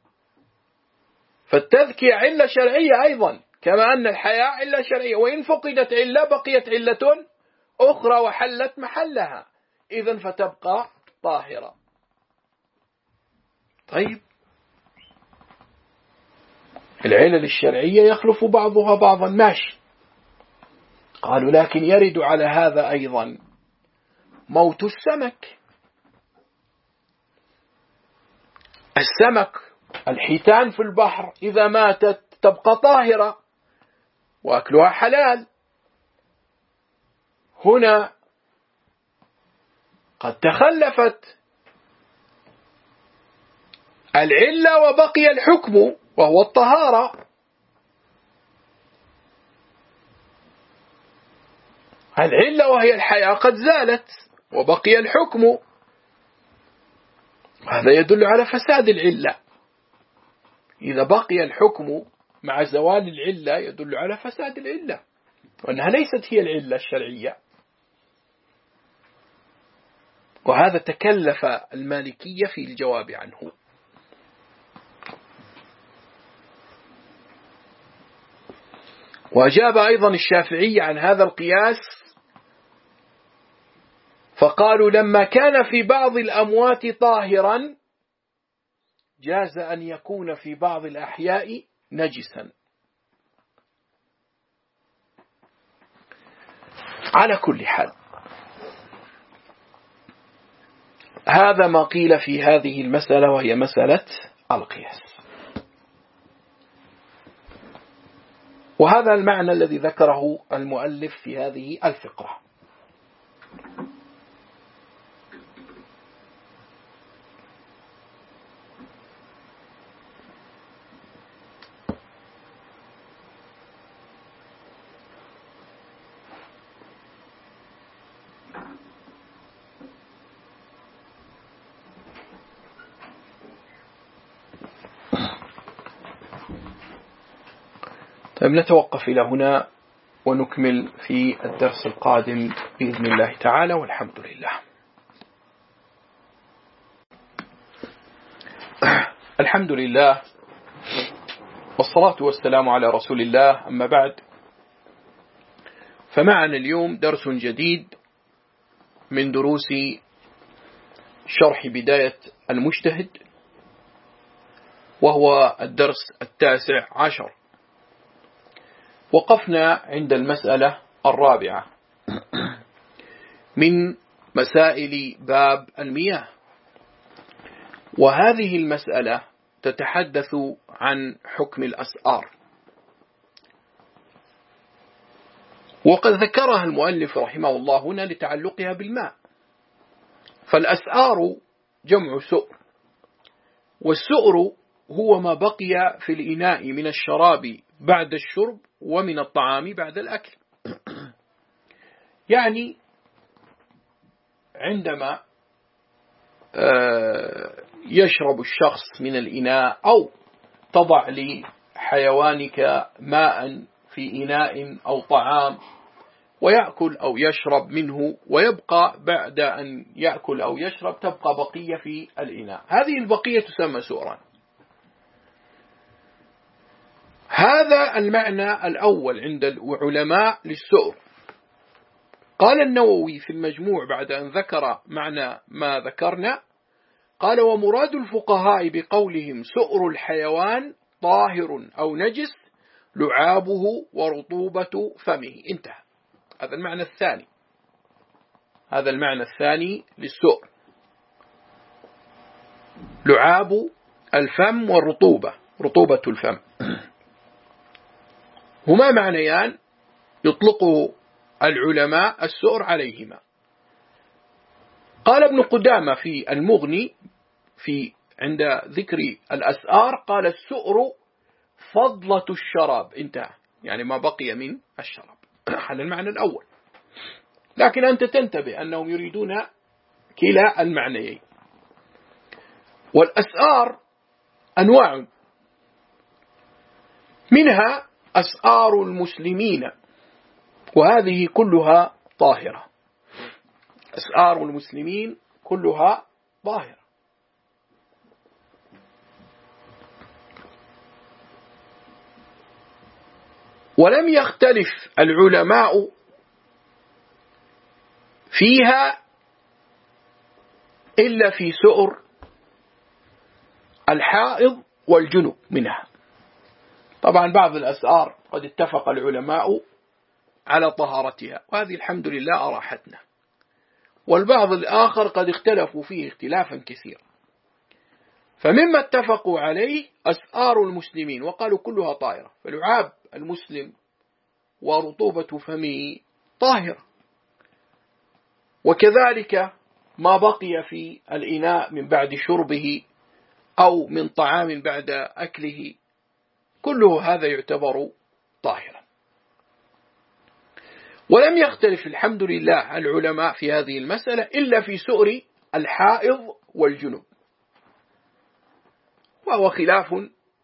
S1: فالتذكية علة شرعية أيضا، كما أن الحياة علة شرعية. وإن فقدت علة بقيت علة أخرى وحلت محلها، إذن فتبقى طاهرة. طيب، العلل الشرعية يخلف بعضها بعضا، ماشي. قالوا لكن يرد على هذا أيضا موت السمك. السمك الحيتان في البحر إذا ماتت تبقى طاهرة وأكلها حلال. هنا قد تخلفت العلة وبقي الحكم وهو الطهارة. العلة وهي الحياة قد زالت وبقي الحكم، هذا يدل على فساد العلة. إذا بقي الحكم مع زوال العلة يدل على فساد العلة، وأنها ليست هي العلة الشرعية. وهذا تكلف المالكية في الجواب عنه. وأجاب أيضا الشافعي عن هذا القياس، فقالوا لما كان في بعض الأموات طاهرا جاز أن يكون في بعض الأحياء نجسا. على كل حال، هذا ما قيل في هذه المسألة، وهي مسألة القياس. وهذا المعنى الذي ذكره المؤلف في هذه الفقرة. نتوقف إلى هنا ونكمل في الدرس القادم بإذن الله تعالى، والحمد لله. الحمد لله والصلاة والسلام على رسول الله، أما بعد، فمعنا اليوم درس جديد من دروس شرح بداية المجتهد، وهو الدرس التاسع عشر. وقفنا عند المسألة الرابعة من مسائل باب المياه، وهذه المسألة تتحدث عن حكم الأسعار، وقد ذكرها المؤلف رحمه الله هنا لتعلقها بالماء. فالأسعار جمع سؤر، والسؤر هو ما بقي في الإناء من الشراب بعد الشرب ومن الطعام بعد الأكل. يعني عندما يشرب الشخص من الإناء، أو تضع لحيوانك ماء في إناء أو طعام ويأكل أو يشرب منه، ويبقى بعد أن يأكل أو يشرب تبقى بقية في الإناء، هذه البقية تسمى سؤرا. هذا المعنى الأول عند العلماء للسؤر. قال النووي في المجموع بعد أن ذكر معنى ما ذكرنا، قال: ومراد الفقهاء بقولهم سؤر الحيوان طاهر أو نجس لعابه ورطوبة فمه. انتهى. هذا المعنى الثاني، هذا المعنى الثاني للسؤر، لعاب الفم والرطوبة، رطوبة الفم، هما معنيان يطلق العلماء السؤر عليهما. قال ابن قدامة في المغني في عند ذكر الأسعار، قال: السؤر فضلة الشراب. انتهى، يعني ما بقي من الشراب. هذا المعنى الأول، لكن أنت تنتبه أنهم يريدون كلا المعنيين. والأسعار أنواع، منها أسعار المسلمين، وهذه كلها طاهرة. أسعار المسلمين كلها طاهرة. ولم يختلف العلماء فيها إلا في سؤر الحائض والجنب منها. طبعا بعض الأسعار قد اتفق العلماء على طهارتها، وهذه الحمد لله أراحتنا. والبعض الآخر قد اختلفوا فيه اختلافا كثيرا. فمما اتفقوا عليه أسعار المسلمين، وقالوا كلها طاهرة، فلعاب المسلم ورطوبة فمه طاهرة، وكذلك ما بقي في الإناء من بعد شربه أو من طعام بعد أكله، كله هذا يعتبر طاهرا. ولم يختلف الحمد لله العلماء في هذه المسألة إلا في سؤر الحائض والجنب، وهو خلاف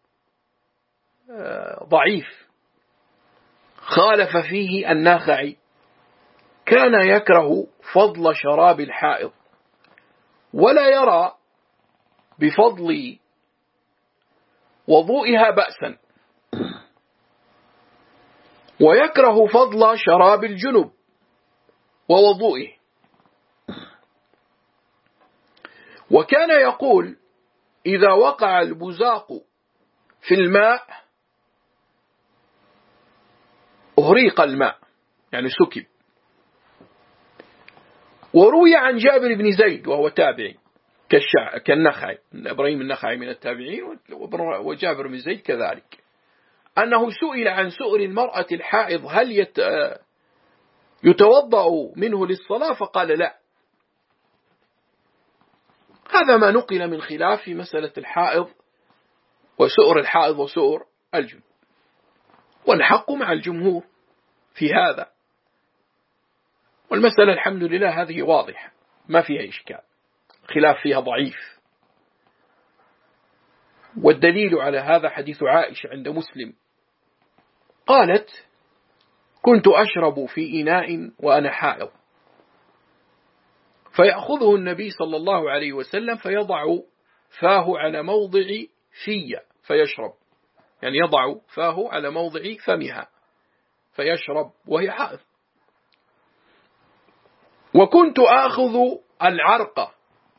S1: ضعيف. خالف فيه الناخعي، كان يكره فضل شراب الحائض ولا يرى بفضل وضوئها بأسا، ويكره فضل شراب الجنب ووضوئه. وكان يقول: إذا وقع البزاق في الماء أهريق الماء، يعني سكب. وروي عن جابر بن زيد وهو تابعي كالنخعي، إبراهيم النخعي من التابعين، وجابر بن زيد كذلك، أنه سئل عن سؤر المرأة الحائض هل يتوضأ منه للصلاة، فقال لا. هذا ما نقل من خلاف في مسألة الحائض وسؤر الحائض وسؤر الجنوب، والحق مع الجمهور في هذا. والمسألة الحمد لله هذه واضحة ما فيها إشكال، خلاف فيها ضعيف. والدليل على هذا حديث عائشة عند مسلم قالت: كنت أشرب في إناء وأنا حائض، فيأخذه النبي صلى الله عليه وسلم فيضع فاه على موضع في فيشرب، يعني يضع فاه على موضع فمها فيشرب وهي حائض. وكنت آخذ العرق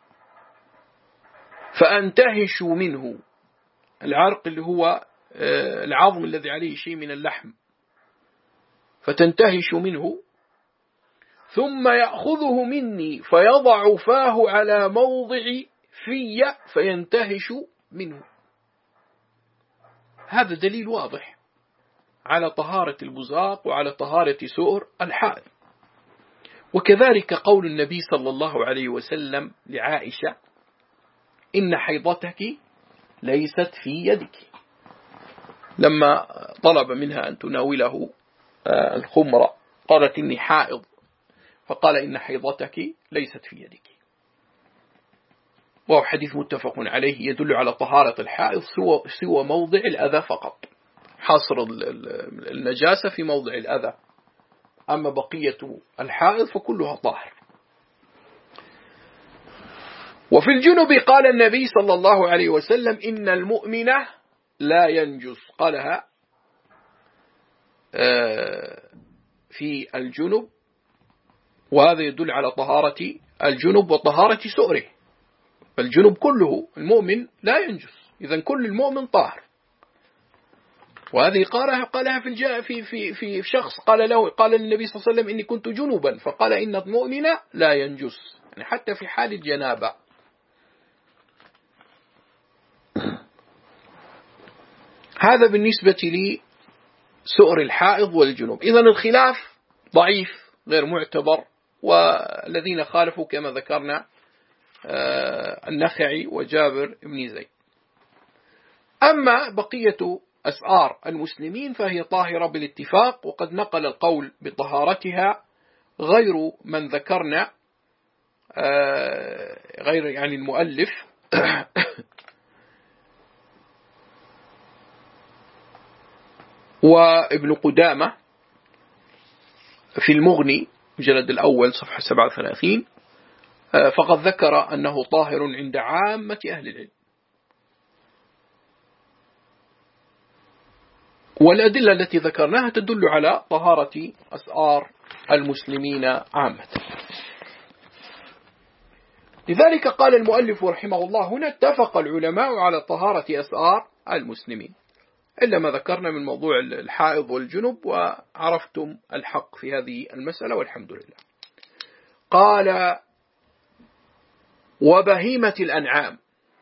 S1: فأنتهش منه، العرق اللي هو العظم الذي عليه شيء من اللحم، فتنتهش منه، ثم يأخذه مني فيضع فاه على موضع في فينتهش منه. هذا دليل واضح على طهارة البزاق وعلى طهارة سؤر الحائض. وكذلك قول النبي صلى الله عليه وسلم لعائشة: إن حيضتك ليست في يدك، لما طلب منها أن تناوله الخمر قالت: إني حائض، فقال: إن حيضتك ليست في يدك. وهو حديث متفق عليه يدل على طهارة الحائض سوى, سوى موضع الأذى فقط، حصر النجاسة في موضع الأذى، أما بقية الحائض فكلها طاهر. وفي الجنب قال النبي صلى الله عليه وسلم: إن المؤمن لا ينجس، قالها في الجنب، وهذا يدل على طهارة الجنب وطهارة سؤره، فالجنب كله المؤمن لا ينجس، إذن كل المؤمن طاهر. وهذه قالها قالها في في في في شخص قال له قال للنبي صلى الله عليه وسلم: إني كنت جنوبا، فقال: إن المؤمن لا ينجس، يعني حتى في حال الجنابة. هذا بالنسبة لسؤر الحائض والجنوب. إذن الخلاف ضعيف غير معتبر، والذين خالفوا كما ذكرنا النخعي وجابر بن زيد. أما بقية أسعار المسلمين فهي طاهرة بالاتفاق، وقد نقل القول بطهارتها غير من ذكرنا، غير يعني المؤلف وابن قدامة في المغني مجلد الأول صفحة سبعة وثلاثين، فقد ذكر أنه طاهر عند عامة أهل العلم. والأدلة التي ذكرناها تدل على طهارة أسعار المسلمين عامة. لذلك قال المؤلف رحمه الله: هنا اتفق العلماء على طهارة أسعار المسلمين، إلا ما ذكرنا من موضوع الحائض والجنب، وعرفتم الحق في هذه المسألة والحمد لله. قال: وبهيمة الأنعام.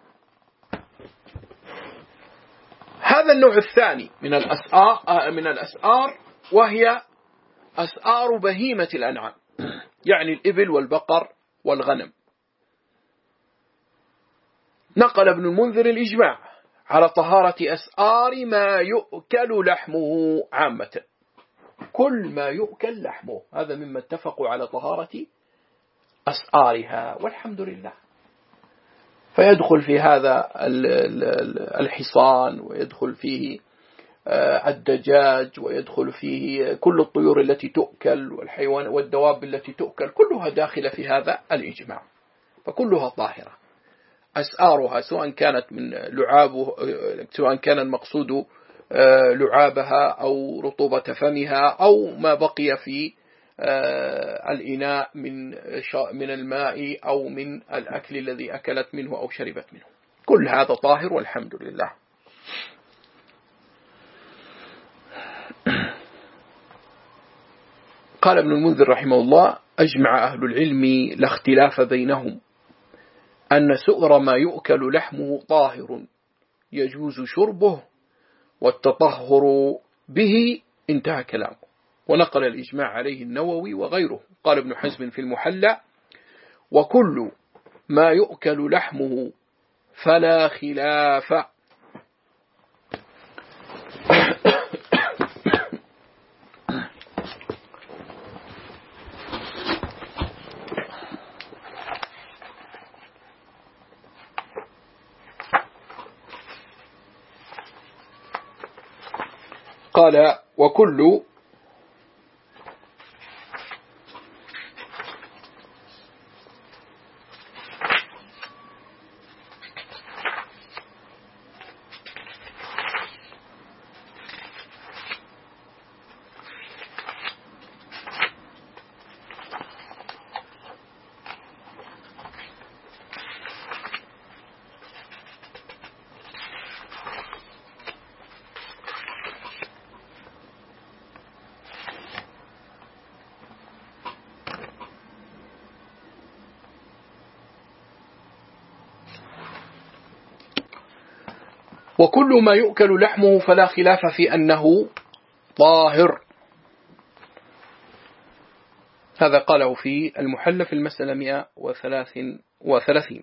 S1: هذا النوع الثاني من الأسعار من الأسعار وهي أسعار بهيمة الأنعام، يعني الإبل والبقر والغنم. نقل ابن المنذر الإجماع على طهارة أسعار ما يؤكل لحمه عامة، كل ما يؤكل لحمه، هذا مما اتفقوا على طهارة أسعارها والحمد لله. فيدخل في هذا الحصان، ويدخل فيه الدجاج، ويدخل فيه كل الطيور التي تؤكل والحيوان والدواب التي تؤكل، كلها داخلة في هذا الإجماع، فكلها طاهرة. أسعارها سواء كانت من لعابه، سواء كان المقصود لعابها أو رطوبة فمها أو ما بقي في الإناء من من الماء أو من الأكل الذي أكلت منه أو شربت منه، كل هذا طاهر والحمد لله. قال ابن المنذر رحمه الله: أجمع أهل العلم لا اختلاف بينهم أن سؤر ما يؤكل لحمه طاهر يجوز شربه والتطهر به، انتهى كلامه. ونقل الإجماع عليه النووي وغيره. قال ابن حزم في المحلى: وكل ما يؤكل لحمه فلا خلاف. قال وكل وكل ما يؤكل لحمه فلا خلاف في أنه طاهر. هذا قاله في المحلى في المسألة مئة وثلاث وثلاثين.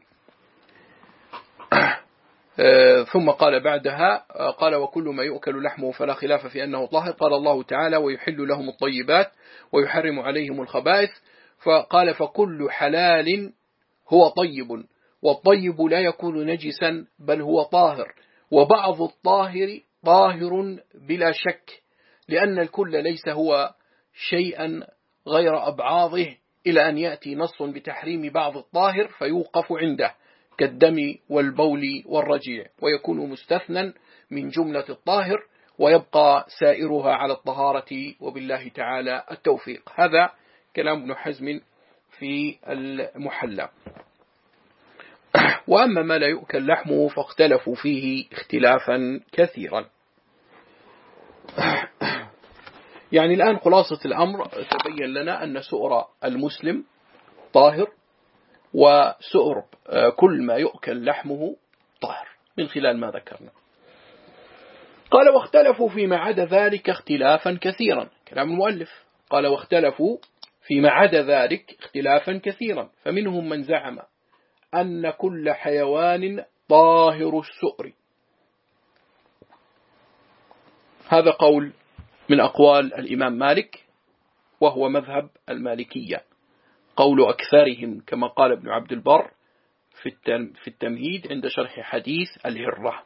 S1: ثم قال بعدها قال وكل ما يؤكل لحمه فلا خلاف في أنه طاهر. قال الله تعالى ويحل لهم الطيبات ويحرم عليهم الخبائث. فقال فكل حلال هو طيب، والطيب لا يكون نجسا بل هو طاهر، وبعض الطاهر طاهر بلا شك، لأن الكل ليس هو شيئا غير أبعاضه إلى أن يأتي نص بتحريم بعض الطاهر فيوقف عنده كالدم والبول والرجيع، ويكون مستثنى من جملة الطاهر ويبقى سائرها على الطهارة، وبالله تعالى التوفيق. هذا كلام ابن حزم في المحلى. وأما ما لا يؤكل لحمه فاختلفوا فيه اختلافا كثيرا. يعني الآن خلاصة الأمر تبين لنا أن سؤر المسلم طاهر، وسؤر كل ما يؤكل لحمه طاهر من خلال ما ذكرنا. قال واختلفوا فيما عدا ذلك اختلافا كثيرا. كلام المؤلف قال واختلفوا فيما عدا ذلك اختلافا كثيرا، فمنهم من زعم أن كل حيوان طاهر السؤر. هذا قول من أقوال الإمام مالك، وهو مذهب المالكية، قول أكثرهم كما قال ابن عبد البر في التمهيد عند شرح حديث الهرة.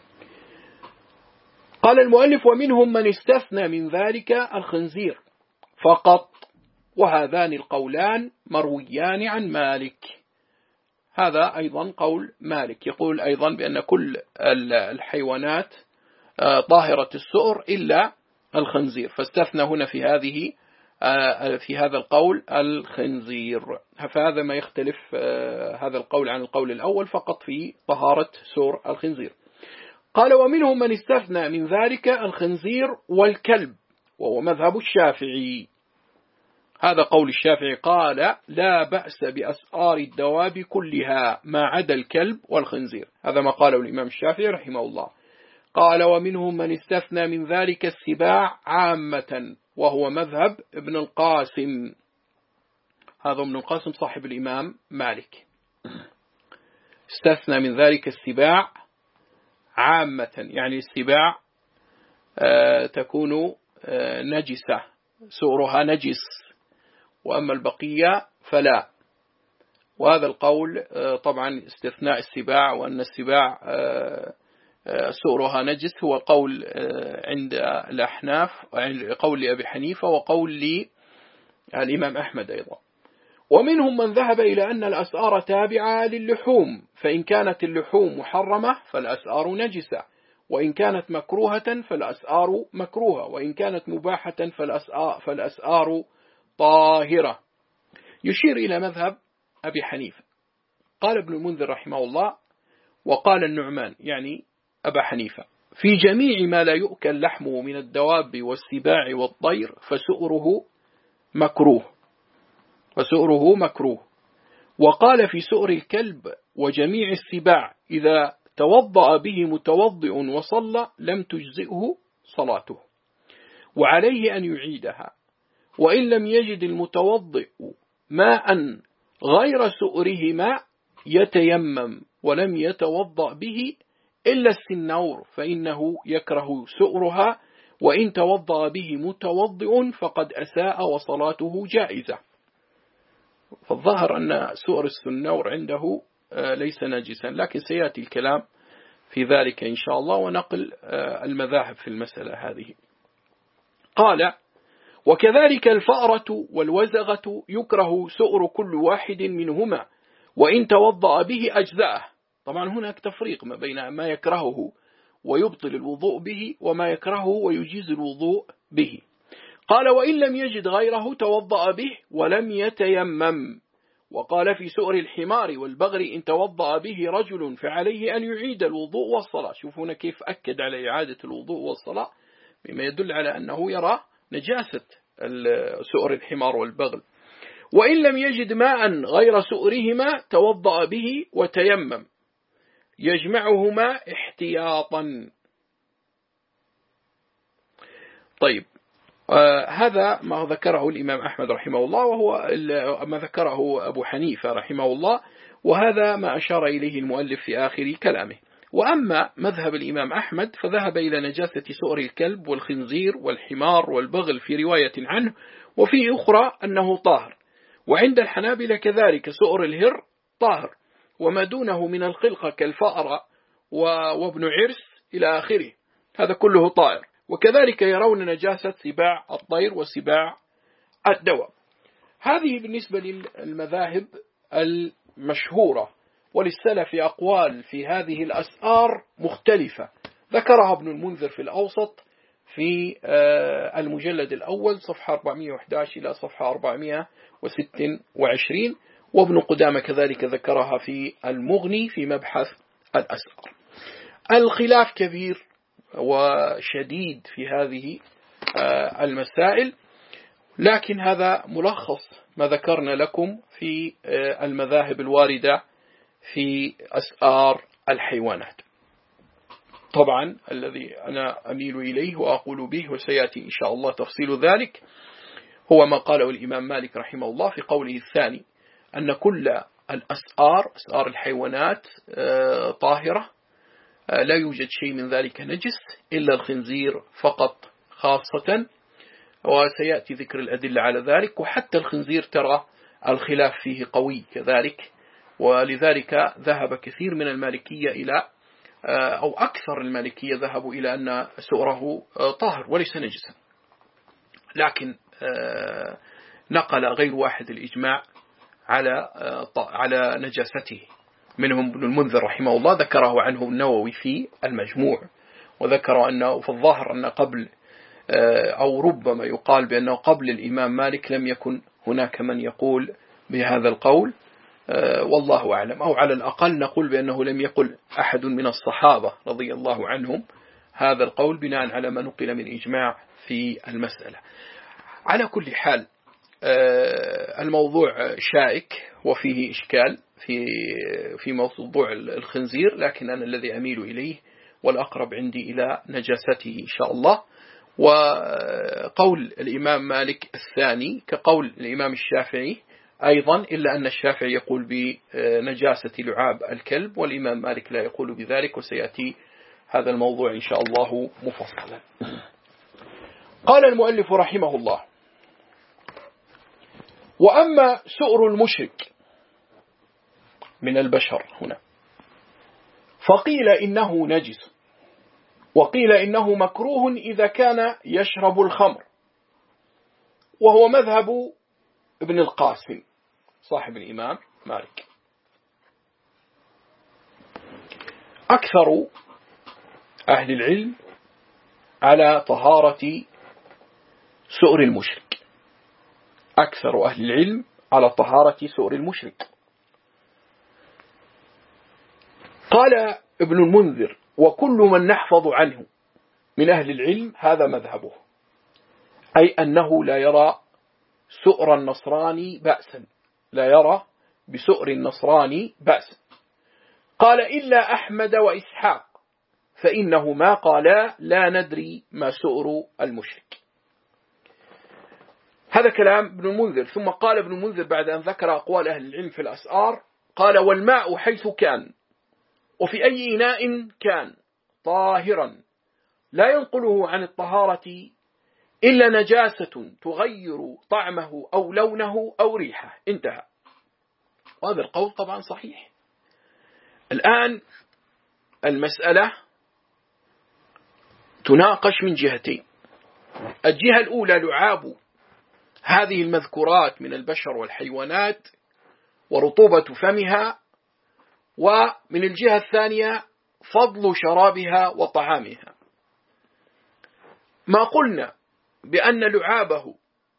S1: قال المؤلف ومنهم من استثنى من ذلك الخنزير فقط، وهذان القولان مرويان عن مالك. هذا أيضا قول مالك، يقول أيضا بأن كل الحيوانات طاهرة السؤر إلا الخنزير، فاستثنى هنا في هذه في هذا القول الخنزير. فهذا ما يختلف هذا القول عن القول الأول فقط في طهارة سؤر الخنزير. قال ومنهم من استثنى من ذلك الخنزير والكلب، وهو مذهب الشافعي. هذا قول الشافعي، قال لا بأس بأسعار الدواب كلها ما عدا الكلب والخنزير. هذا ما قاله الإمام الشافعي رحمه الله. قال ومنهم من استثنى من ذلك السباع عامة، وهو مذهب ابن القاسم. هذا ابن القاسم صاحب الإمام مالك، استثنى من ذلك السباع عامة، يعني السباع آه تكون آه نجسة، سؤرها نجس، وأما البقية فلا. وهذا القول آه طبعا استثناء السباع وأن السباع آه سؤرها نجس هو قول عند الأحناف، قول لأبي حنيفة وقول للإمام أحمد أيضا. ومنهم من ذهب إلى أن الأسعار تابعة للحوم، فإن كانت اللحوم محرمة فالأسعار نجسة، وإن كانت مكروهة فالأسعار مكروهة، وإن كانت مباحة فالأسعار, فالأسعار طاهرة. يشير إلى مذهب أبي حنيفة. قال ابن المنذر رحمه الله وقال النعمان يعني أبا حنيفة في جميع ما لا يؤكل لحمه من الدواب والسباع والطير فسؤره مكروه فسؤره مكروه. وقال في سؤر الكلب وجميع السباع إذا توضأ به متوضئ وصلى لم تجزئه صلاته، وعليه أن يعيدها، وإن لم يجد المتوضئ ماء غير سؤرهما يتيمم ولم يتوضأ به إلا السنور فإنه يكره سؤرها، وإن توضأ به متوضئ فقد أساء وصلاته جائزة. فالظاهر أن سؤر السنور عنده ليس نجسا، لكن سيأتي الكلام في ذلك إن شاء الله ونقل المذاهب في المسألة هذه. قال: وكذلك الفأرة والوزغة يكره سؤر كل واحد منهما، وإن توضأ به أجزأه. طبعا هناك تفريق ما بين ما يكرهه ويبطل الوضوء به وما يكرهه ويجيز الوضوء به. قال: وإن لم يجد غيره توضأ به ولم يتيمم. وقال: في سؤر الحمار والبغر إن توضأ به رجل فعليه أن يعيد الوضوء والصلاة. شوفون كيف أكد على إعادة الوضوء والصلاة، بما يدل على أنه يرى نجاسة سؤر الحمار والبغل. وإن لم يجد ماء غير سؤرهما توضأ به وتيمم، يجمعهما احتياطا. طيب، آه هذا ما ذكره الإمام أحمد رحمه الله، وهو ما ذكره أبو حنيفة رحمه الله، وهذا ما أشار إليه المؤلف في آخر كلامه. وأما مذهب الإمام أحمد فذهب إلى نجاسة سؤر الكلب والخنزير والحمار والبغل في رواية عنه، وفي أخرى أنه طاهر. وعند الحنابلة كذلك سؤر الهر طاهر، وما دونه من الخلقة كالفأرة وابن عرس إلى آخره، هذا كله طائر. وكذلك يرون نجاسة سباع الطير وسباع الدواب. هذه بالنسبة للمذاهب المشهورة، وللسلف أقوال في هذه الأسئار مختلفة، ذكرها ابن المنذر في الأوسط في المجلد الأول صفحة أربعمائة وأحد عشر إلى صفحة أربعمائة وستة وعشرين، وابن قدامة كذلك ذكرها في المغني في مبحث الأسئار. الخلاف كبير وشديد في هذه المسائل، لكن هذا ملخص ما ذكرنا لكم في المذاهب الواردة في أسئار الحيوانات. طبعا الذي أنا أميل إليه وأقول به وسيأتي إن شاء الله تفصيل ذلك هو ما قاله الإمام مالك رحمه الله في قوله الثاني، أن كل الأسئار أسئار الحيوانات طاهرة، لا يوجد شيء من ذلك نجس إلا الخنزير فقط خاصة، وسيأتي ذكر الأدلة على ذلك. وحتى الخنزير ترى الخلاف فيه قوي كذلك، ولذلك ذهب كثير من المالكية إلى أو أكثر المالكية ذهبوا إلى أن سؤره طاهر وليس نجسا، لكن نقل غير واحد الإجماع على على نجاسته، منهم ابن المنذر رحمه الله ذكره عنه النووي في المجموع، وذكر أنه في الظاهر أن قبل أو ربما يقال بأنه قبل الإمام مالك لم يكن هناك من يقول بهذا القول، والله أعلم، أو على الأقل نقول بأنه لم يقل أحد من الصحابة رضي الله عنهم هذا القول بناء على ما نقل من إجماع في المسألة. على كل حال الموضوع شائك وفيه إشكال في في موضوع الخنزير، لكن أنا الذي أميل إليه والأقرب عندي إلى نجاسته إن شاء الله. وقول الإمام مالك الثاني كقول الإمام الشافعي أيضا، إلا أن الشافعي يقول بنجاسة لعاب الكلب، والإمام مالك لا يقول بذلك، وسيأتي هذا الموضوع إن شاء الله مفصلا. قال المؤلف رحمه الله: وأما سؤر المشرك من البشر هنا فقيل إنه نجس، وقيل إنه مكروه إذا كان يشرب الخمر، وهو مذهب ابن القاسم صاحب الإمام مالك. أكثر أهل العلم على طهارة سؤر المشرك، أكثر أهل العلم على طهارة سؤر المشرك. قال ابن المنذر: وكل من نحفظ عنه من أهل العلم هذا مذهبه، أي أنه لا يرى سؤر النصراني بأسا، لا يرى بسؤر النصراني بأسا. قال: إلا أحمد وإسحاق فإنهما قالا لا ندري ما سؤر المشرك. هذا كلام ابن المنذر. ثم قال ابن المنذر بعد أن ذكر أقوال أهل العلم في الأسئار، قال: والماء حيث كان وفي أي إناء كان طاهرا لا ينقله عن الطهارة إلا نجاسة تغير طعمه أو لونه أو ريحه. انتهى. وهذا القول طبعا صحيح. الآن المسألة تناقش من جهتين. الجهة الأولى لعاب هذه المذكورات من البشر والحيوانات ورطوبة فمها، ومن الجهة الثانية فضل شرابها وطعامها. ما قلنا بأن لعابه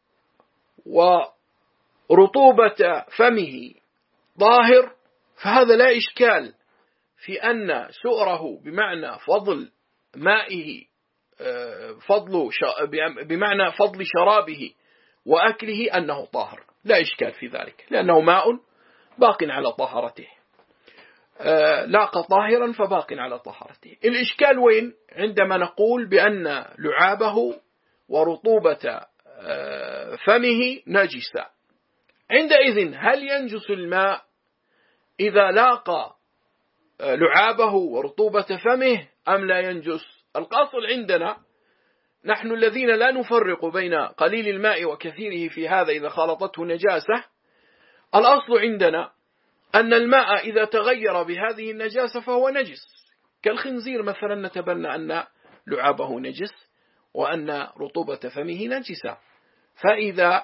S1: ورطوبة فمه ظاهر، فهذا لا إشكال في أن سؤره بمعنى فضل مائه فضل بمعنى فضل شرابه وأكله أنه طاهر، لا إشكال في ذلك، لأنه ماء باق على طهارته، لاق طاهرا فباق على طهارته. الإشكال وين؟ عندما نقول بأن لعابه ورطوبة فمه نجسة. عندئذ هل ينجس الماء إذا لاقى لعابه ورطوبة فمه أم لا ينجس؟ القاصل عندنا نحن الذين لا نفرق بين قليل الماء وكثيره في هذا إذا خالطته نجاسة، الأصل عندنا أن الماء إذا تغير بهذه النجاسة فهو نجس، كالخنزير مثلا نتبنى أن لعابه نجس وأن رطوبة فمه نجسة، فإذا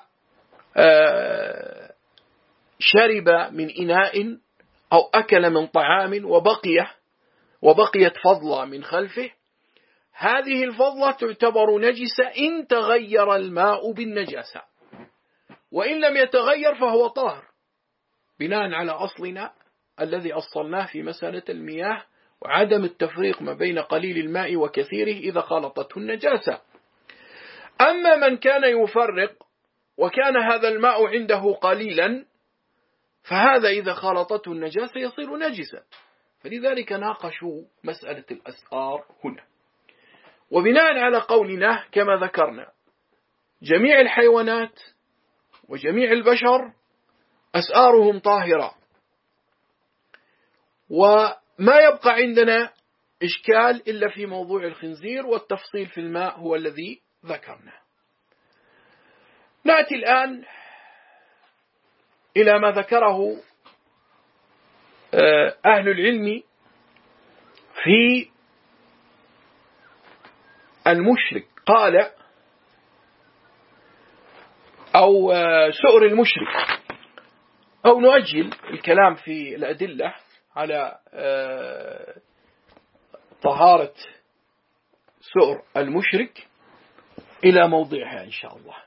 S1: شرب من إناء أو أكل من طعام وبقيه وبقيت فضلة من خلفه، هذه الفضلة تعتبر نجسة إن تغير الماء بالنجاسة، وإن لم يتغير فهو طاهر بناء على أصلنا الذي أصلناه في مسألة المياه وعدم التفريق ما بين قليل الماء وكثيره إذا خالطته النجاسة. أما من كان يفرق وكان هذا الماء عنده قليلا، فهذا إذا خالطته النجاسة يصير نجسا، فلذلك ناقشوا مسألة الأسآر هنا. وبناء على قولنا كما ذكرنا جميع الحيوانات وجميع البشر أسآرهم طاهرة، وما يبقى عندنا إشكال إلا في موضوع الخنزير، والتفصيل في الماء هو الذي ذكرنا. نأتي الآن إلى ما ذكره أهل العلم في المشرك، قال أو سؤر المشرك، أو نؤجل الكلام في الأدلة على طهارة سؤر المشرك إلى موضعها إن شاء الله،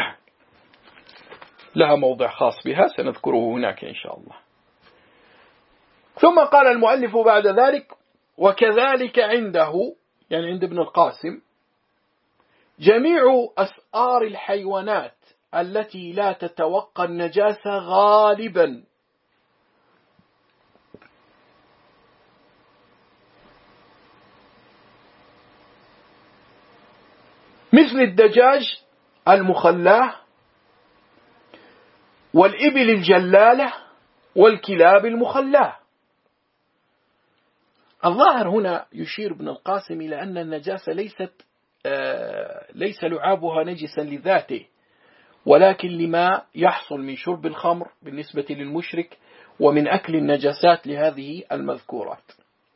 S1: لها موضع خاص بها سنذكره هناك إن شاء الله. ثم قال المؤلف بعد ذلك: وكذلك عنده، يعني عند ابن القاسم، جميع أسآر الحيوانات التي لا تتوقع النجاسة غالبا، مثل الدجاج المخلاه والإبل الجلالة والكلاب المخلاه. الظاهر هنا يشير ابن القاسم إلى أن النجاسة ليست آه ليس لعابها نجسا لذاته، ولكن لما يحصل من شرب الخمر بالنسبة للمشرك ومن أكل النجاسات لهذه المذكورات.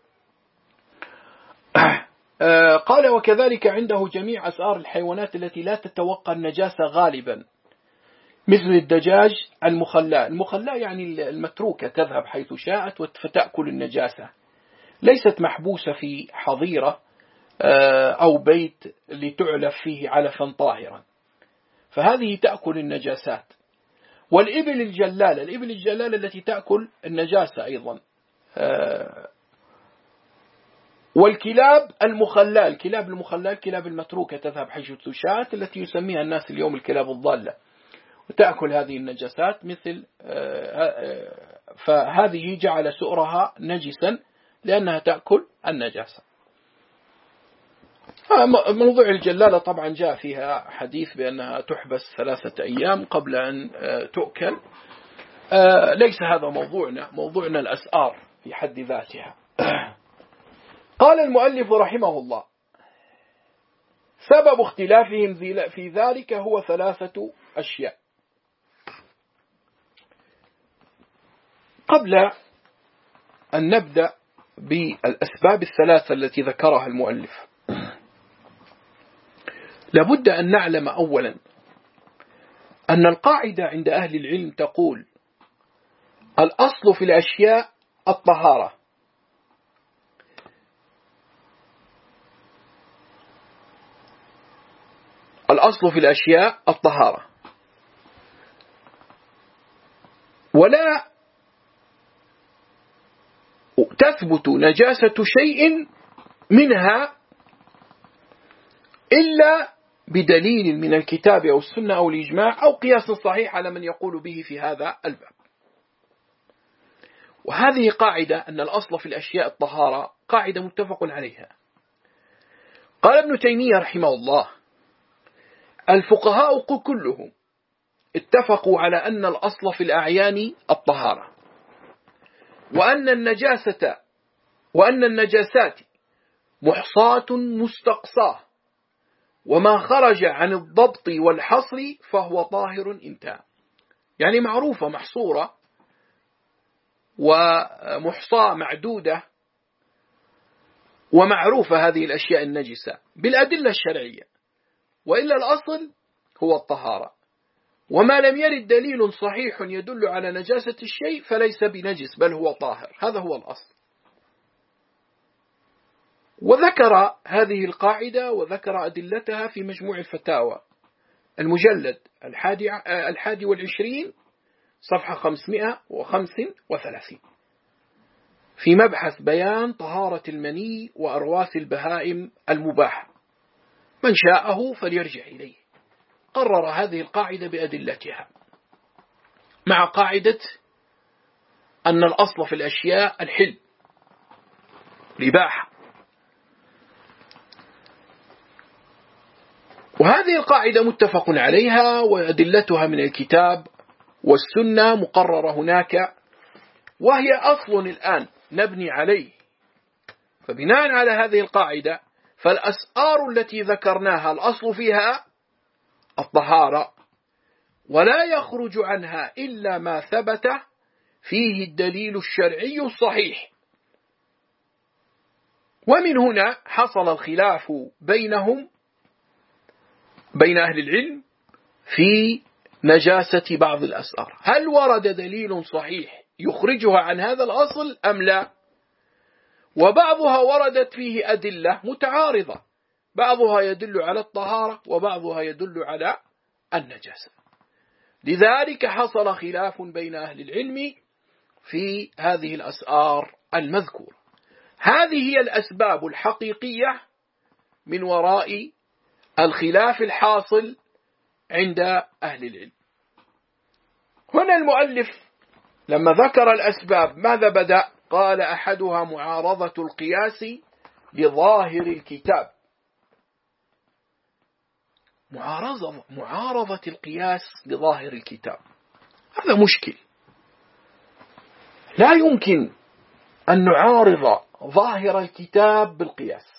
S1: آه قال: وكذلك عنده جميع أسآر الحيوانات التي لا تتوقع النجاسة غالبا، مثل الدجاج المخلاة. المخلاة يعني المتروكة تذهب حيث شاءت فتأكل النجاسة، ليست محبوسة في حظيرة أو بيت لتعلف فيه علفا طاهرا، فهذه تأكل النجاسات. والإبل الجلالة، الإبل الجلالة التي تأكل النجاسة أيضا. والكلاب المخلاة، الكلاب المخلاة الكلاب المتروكة تذهب حيث شاءت، التي يسميها الناس اليوم الكلاب الضالة، وتأكل هذه النجاسات مثل فهذه جعل سؤرها نجسا لأنها تأكل النجاسة. موضوع الجلالة طبعا جاء فيها حديث بأنها تحبس ثلاثة أيام قبل أن تؤكل. ليس هذا موضوعنا، موضوعنا الأسآر في حد ذاتها. قال المؤلف رحمه الله: سبب اختلافهم في ذلك هو ثلاثة أشياء. قبل أن نبدأ بالأسباب الثلاثة التي ذكرها المؤلف، لابد أن نعلم أولا أن القاعدة عند أهل العلم تقول الأصل في الأشياء الطهارة، الأصل في الأشياء الطهارة، ولا تثبت نجاسة شيء منها إلا بدليل من الكتاب أو السنة أو الإجماع أو قياس صحيح على من يقول به في هذا الباب. وهذه قاعدة أن الأصل في الأشياء الطهارة قاعدة متفق عليها. قال ابن تيمية رحمه الله: الفقهاء كلهم اتفقوا على أن الأصل في الأعيان الطهارة، وأن النجاسة وأن النجاسات محصاة مستقصاة، وما خرج عن الضبط والحصر فهو طاهر انتهى. يعني معروفة محصورة ومحصاة معدودة ومعروفة هذه الأشياء النجسة بالأدلة الشرعية، وإلا الأصل هو الطهارة، وما لم يرد دليل صحيح يدل على نجاسة الشيء فليس بنجس بل هو طاهر، هذا هو الأصل. وذكر هذه القاعدة وذكر أدلتها في مجموع الفتاوى المجلد الحادي, الحادي والعشرين صفحة خمسمائة وخمسة وثلاثين في مبحث بيان طهارة المني وأرواث البهائم المباحة، من شاءه فليرجع إليه. قرر هذه القاعدة بأدلتها مع قاعدة أن الأصل في الأشياء الحل الإباحة. وهذه القاعدة متفق عليها وأدلتها من الكتاب والسنة مقررة هناك، وهي أصل الآن نبني عليه. فبناء على هذه القاعدة فالأسعار التي ذكرناها الأصل فيها الطهارة، ولا يخرج عنها إلا ما ثبت فيه الدليل الشرعي الصحيح. ومن هنا حصل الخلاف بينهم بين أهل العلم في نجاسة بعض الأسعار، هل ورد دليل صحيح يخرجها عن هذا الأصل أم لا؟ وبعضها وردت فيه أدلة متعارضة، بعضها يدل على الطهارة وبعضها يدل على النجاسة. لذلك حصل خلاف بين أهل العلم في هذه الأسعار المذكورة. هذه هي الأسباب الحقيقية من وراء الخلاف الحاصل عند أهل العلم. هنا المؤلف لما ذكر الأسباب ماذا بدأ؟ قال: أحدها معارضة القياس لظاهر الكتاب. معارضة, معارضة القياس لظاهر الكتاب هذا مشكل. لا يمكن أن نعارض ظاهر الكتاب بالقياس.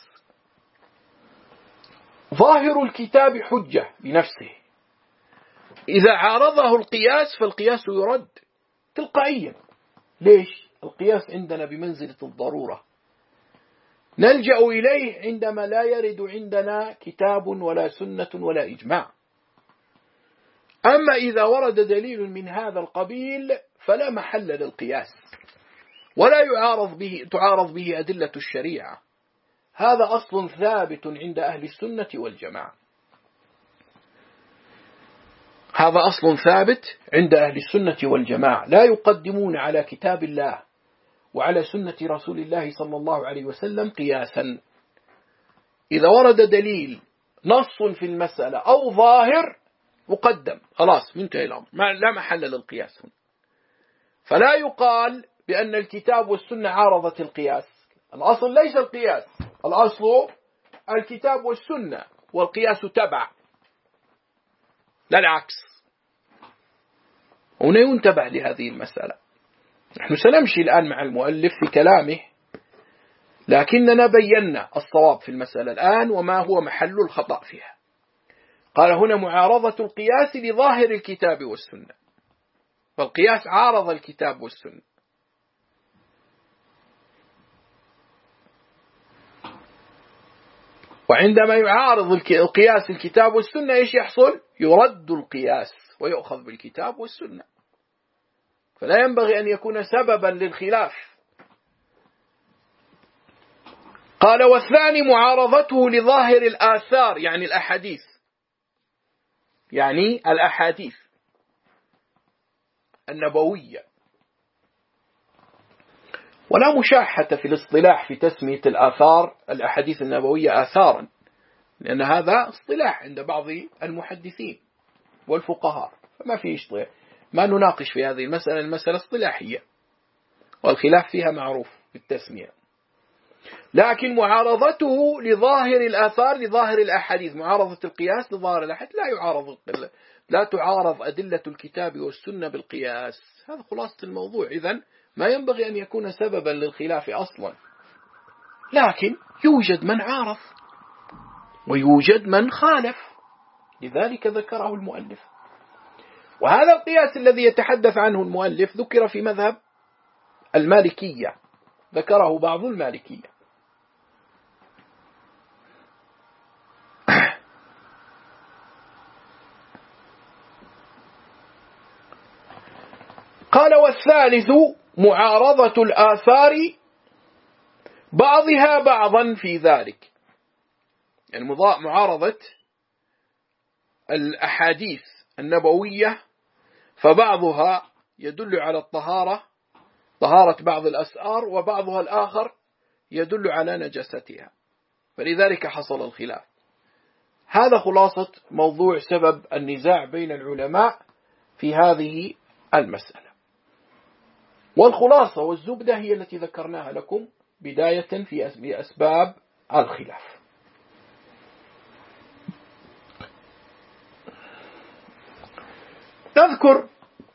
S1: ظاهر الكتاب حجة بنفسه، إذا عارضه القياس فالقياس يرد تلقائيا. ليش؟ القياس عندنا بمنزلة الضرورة، نلجأ إليه عندما لا يرد عندنا كتاب ولا سنة ولا إجماع. أما إذا ورد دليل من هذا القبيل فلا محل للقياس، ولا يعارض به تعارض به أدلة الشريعة. هذا أصل ثابت عند أهل السنة والجماعة، هذا أصل ثابت عند أهل السنة والجماعة، لا يقدمون على كتاب الله وعلى سنة رسول الله صلى الله عليه وسلم قياسا. إذا ورد دليل نص في المسألة أو ظاهر مقدم، خلاص منتهي الأمر، لا محل للقياس. فلا يقال بأن الكتاب والسنة عارضت القياس. الأصل ليس القياس، الأصل الكتاب والسنة، والقياس تبع، لا العكس. هنا ينتبه لهذه المسألة. نحن سنمشي الآن مع المؤلف في كلامه، لكننا بينا الصواب في المسألة الآن وما هو محل الخطأ فيها. قال هنا معارضة القياس لظاهر الكتاب والسنة، فالقياس عارض الكتاب والسنة. وعندما يعارض القياس الكتاب والسنة إيش يحصل؟ يرد القياس ويؤخذ بالكتاب والسنة. فلا ينبغي أن يكون سببا للخلاف. قال والثاني معارضته لظاهر الآثار، يعني الأحاديث، يعني الأحاديث النبوية. ولا مشاحة في الاصطلاح في تسمية الآثار الأحاديث النبوية آثارا، لأن هذا اصطلاح عند بعض المحدثين والفقهاء، فما في اصطلاح، ما نناقش في هذه المسألة، المسألة اصطلاحية والخلاف فيها معروف في التسمية. لكن معارضته لظاهر الآثار لظاهر الأحاديث، معارضة القياس لظاهر الأحاديث، لا يعارض لا تعارض أدلة الكتاب والسنة بالقياس. هذا خلاصة الموضوع. إذن ما ينبغي أن يكون سببا للخلاف أصلا، لكن يوجد من عارض ويوجد من خالف، لذلك ذكره المؤلف. وهذا القياس الذي يتحدث عنه المؤلف ذكر في مذهب المالكية، ذكره بعض المالكية. قال والثالث معارضة الآثار بعضها بعضا في ذلك، يعني معارضة الأحاديث النبوية، فبعضها يدل على الطهارة، طهارة بعض الأسعار، وبعضها الآخر يدل على نجاستها، فلذلك حصل الخلاف. هذا خلاصة موضوع سبب النزاع بين العلماء في هذه المسألة. والخلاصة والزبدة هي التي ذكرناها لكم بداية في أسباب الخلاف. نذكر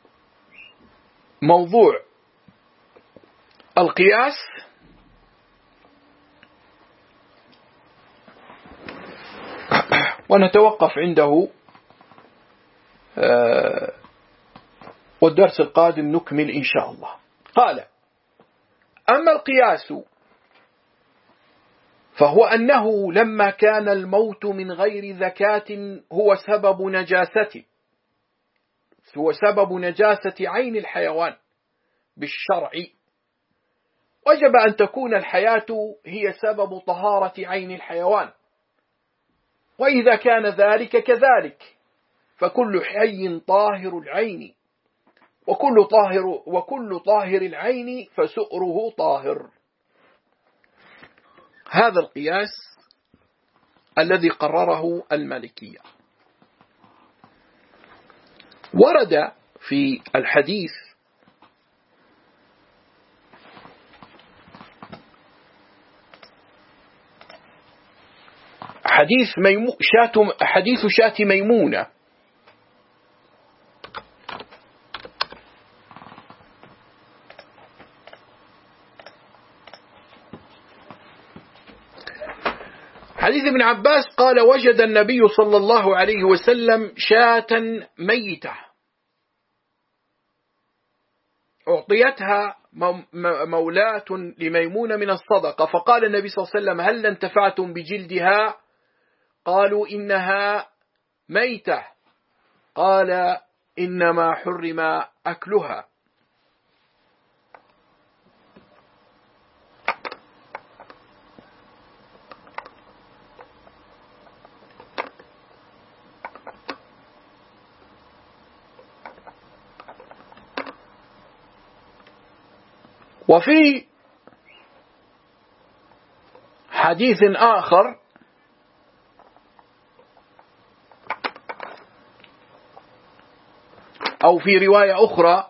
S1: موضوع القياس ونتوقف عنده، والدرس القادم نكمل إن شاء الله. قال أما القياس فهو أنه لما كان الموت من غير زكاة هو سبب نجاسته، هو سبب نجاسة عين الحيوان بالشرع، وجب أن تكون الحياة هي سبب طهارة عين الحيوان. وإذا كان ذلك كذلك فكل حي طاهر العين، وكل طاهر وكل طاهر العين فسؤره طاهر. هذا القياس الذي قرره المالكية. ورد في الحديث حديث ميمو شاة حديث شاة ميمونة، حديث ابن عباس قال وجد النبي صلى الله عليه وسلم شاة ميتة أعطيتها مولاة لميمونة من الصدقة، فقال النبي صلى الله عليه وسلم هل انتفعتم بجلدها؟ قالوا إنها ميتة، قال إنما حرم أكلها. وفي حديث آخر أو في رواية أخرى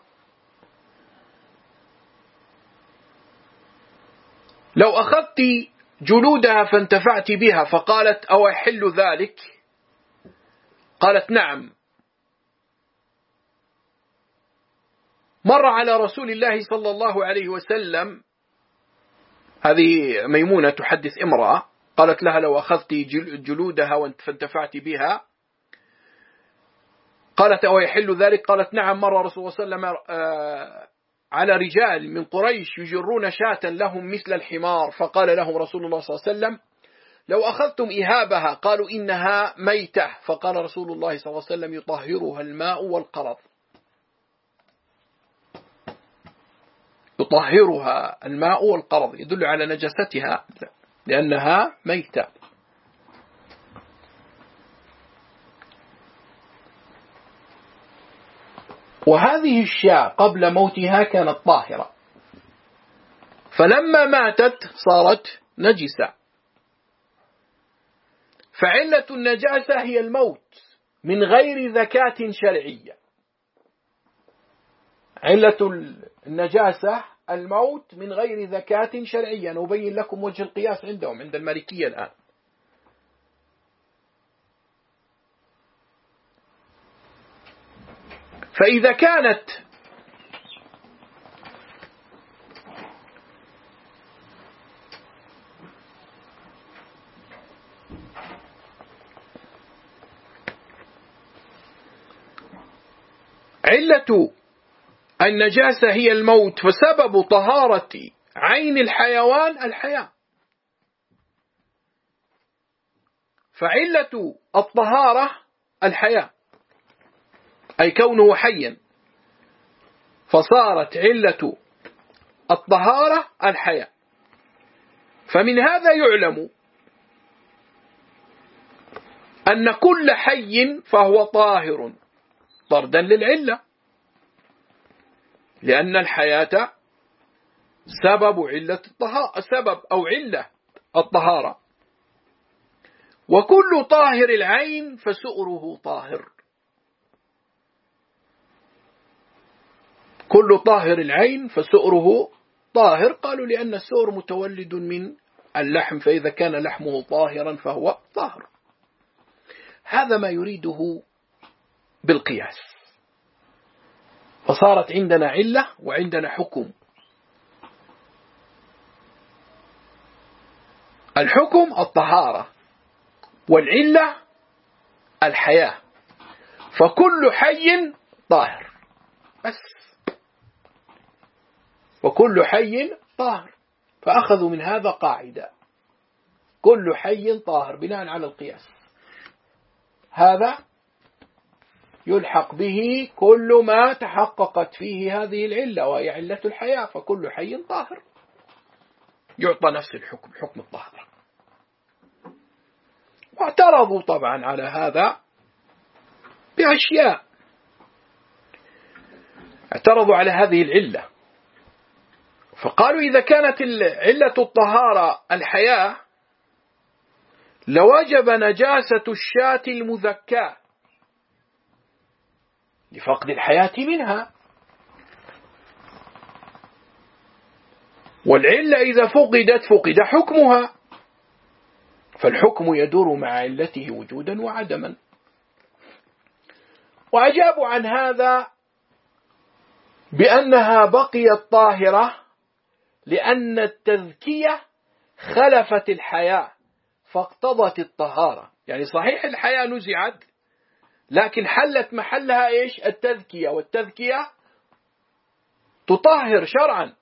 S1: لو أخذت جلودها فانتفعت بها، فقالت أو يحل ذلك؟ قالت نعم. مر على رسول الله صلى الله عليه وسلم، هذه ميمونة تحدث امرأة، قالت لها لو أخذت جلودها فانتفعت بها، قالت أو يحل ذلك؟ قالت نعم. مر رسول الله صلى الله عليه وسلم على رجال من قريش يجرون شاة لهم مثل الحمار، فقال لهم رسول الله صلى الله عليه وسلم لو أخذتم إهابها قالوا إنها ميتة، فقال رسول الله صلى الله عليه وسلم يطهرها الماء والقرض، يطهرها الماء والقرض، يدل على نجاستها لأنها ميتة. وهذه الشاة قبل موتها كانت طاهرة، فلما ماتت صارت نجسة. فعلة النجاسة هي الموت من غير زكاة شرعية. علة النجاسة الموت من غير زكاة شرعية. نبين لكم وجه القياس عندهم عند المالكية الآن. فإذا كانت علة النجاسة هي الموت، فسبب طهارة عين الحيوان الحياة. فعلة الطهارة الحياة، أي كونه حيا، فصارت علة الطهارة الحياة. فمن هذا يعلم أن كل حي فهو طاهر طردا للعلة، لأن الحياة سبب علة الطهارة، سبب أو علة الطهارة. وكل طاهر العين فسؤره طاهر. كل طاهر العين فسؤره طاهر. قالوا لأن السؤر متولد من اللحم، فإذا كان لحمه طاهرا فهو طاهر. هذا ما يريده بالقياس. فصارت عندنا علة وعندنا حكم. الحكم الطهارة، والعلة الحياة. فكل حي طاهر بس، وكل حي طاهر. فأخذوا من هذا قاعدة: كل حي طاهر بناء على القياس. هذا يلحق به كل ما تحققت فيه هذه العلة، وهي علة الحياة، فكل حي طاهر يعطى نفس الحكم، حكم الطهارة. واعترضوا طبعا على هذا بأشياء. اعترضوا على هذه العلة، فقالوا إذا كانت علة الطهارة الحياة لوجب نجاسة الشاة المذكاة لفقد الحياة منها. والعلة إذا فقدت فقد حكمها، فالحكم يدور مع علته وجودا وعدما. وأجابوا عن هذا بأنها بقيت طاهرة لأن التذكية خلفت الحياة فاقتضت الطهارة. يعني صحيح الحياة نزعت، لكن حلت محلها إيش؟ التذكية، والتذكية تطهر شرعا.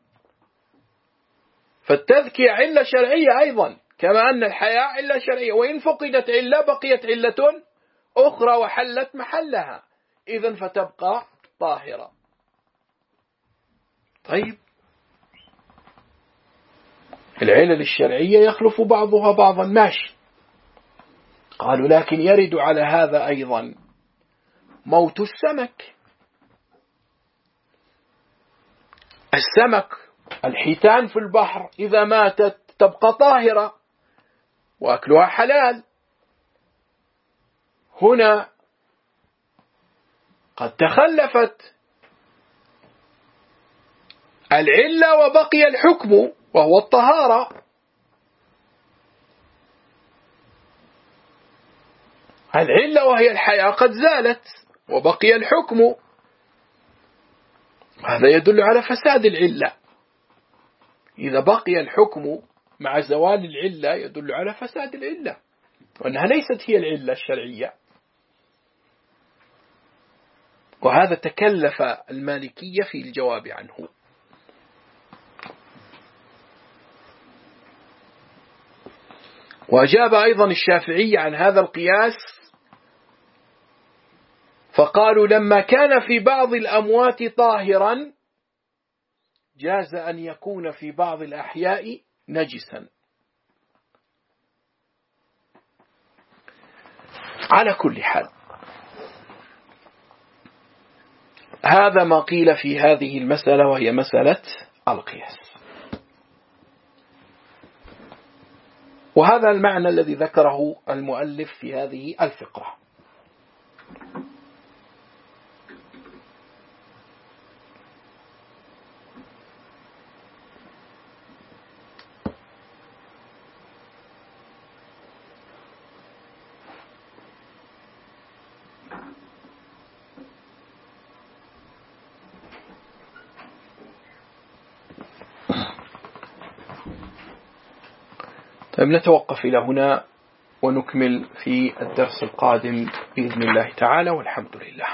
S1: فالتذكية علة شرعية أيضا، كما أن الحياة علة شرعية. وإن فقدت علة بقيت علة أخرى وحلت محلها، إذن فتبقى طاهرة. طيب، العلل الشرعية يخلف بعضها بعضا، ماشي. قالوا لكن يرد على هذا أيضا موت السمك. السمك الحيتان في البحر إذا ماتت تبقى طاهرة وأكلها حلال. هنا قد تخلفت العلة وبقي الحكم وهو الطهارة. العلة وهي الحياة قد زالت وبقي الحكم. هذا يدل على فساد العلة. إذا بقي الحكم مع زوال العلة يدل على فساد العلة، وأنها ليست هي العلة الشرعية. وهذا تكلف المالكية في الجواب عنه. وأجاب أيضا الشافعي عن هذا القياس فقالوا لما كان في بعض الأموات طاهرا جاز أن يكون في بعض الأحياء نجسا. على كل حال هذا ما قيل في هذه المسألة، وهي مسألة القياس. وهذا المعنى الذي ذكره المؤلف في هذه الفقرة. طيب نتوقف إلى هنا ونكمل في الدرس القادم بإذن الله تعالى، والحمد لله.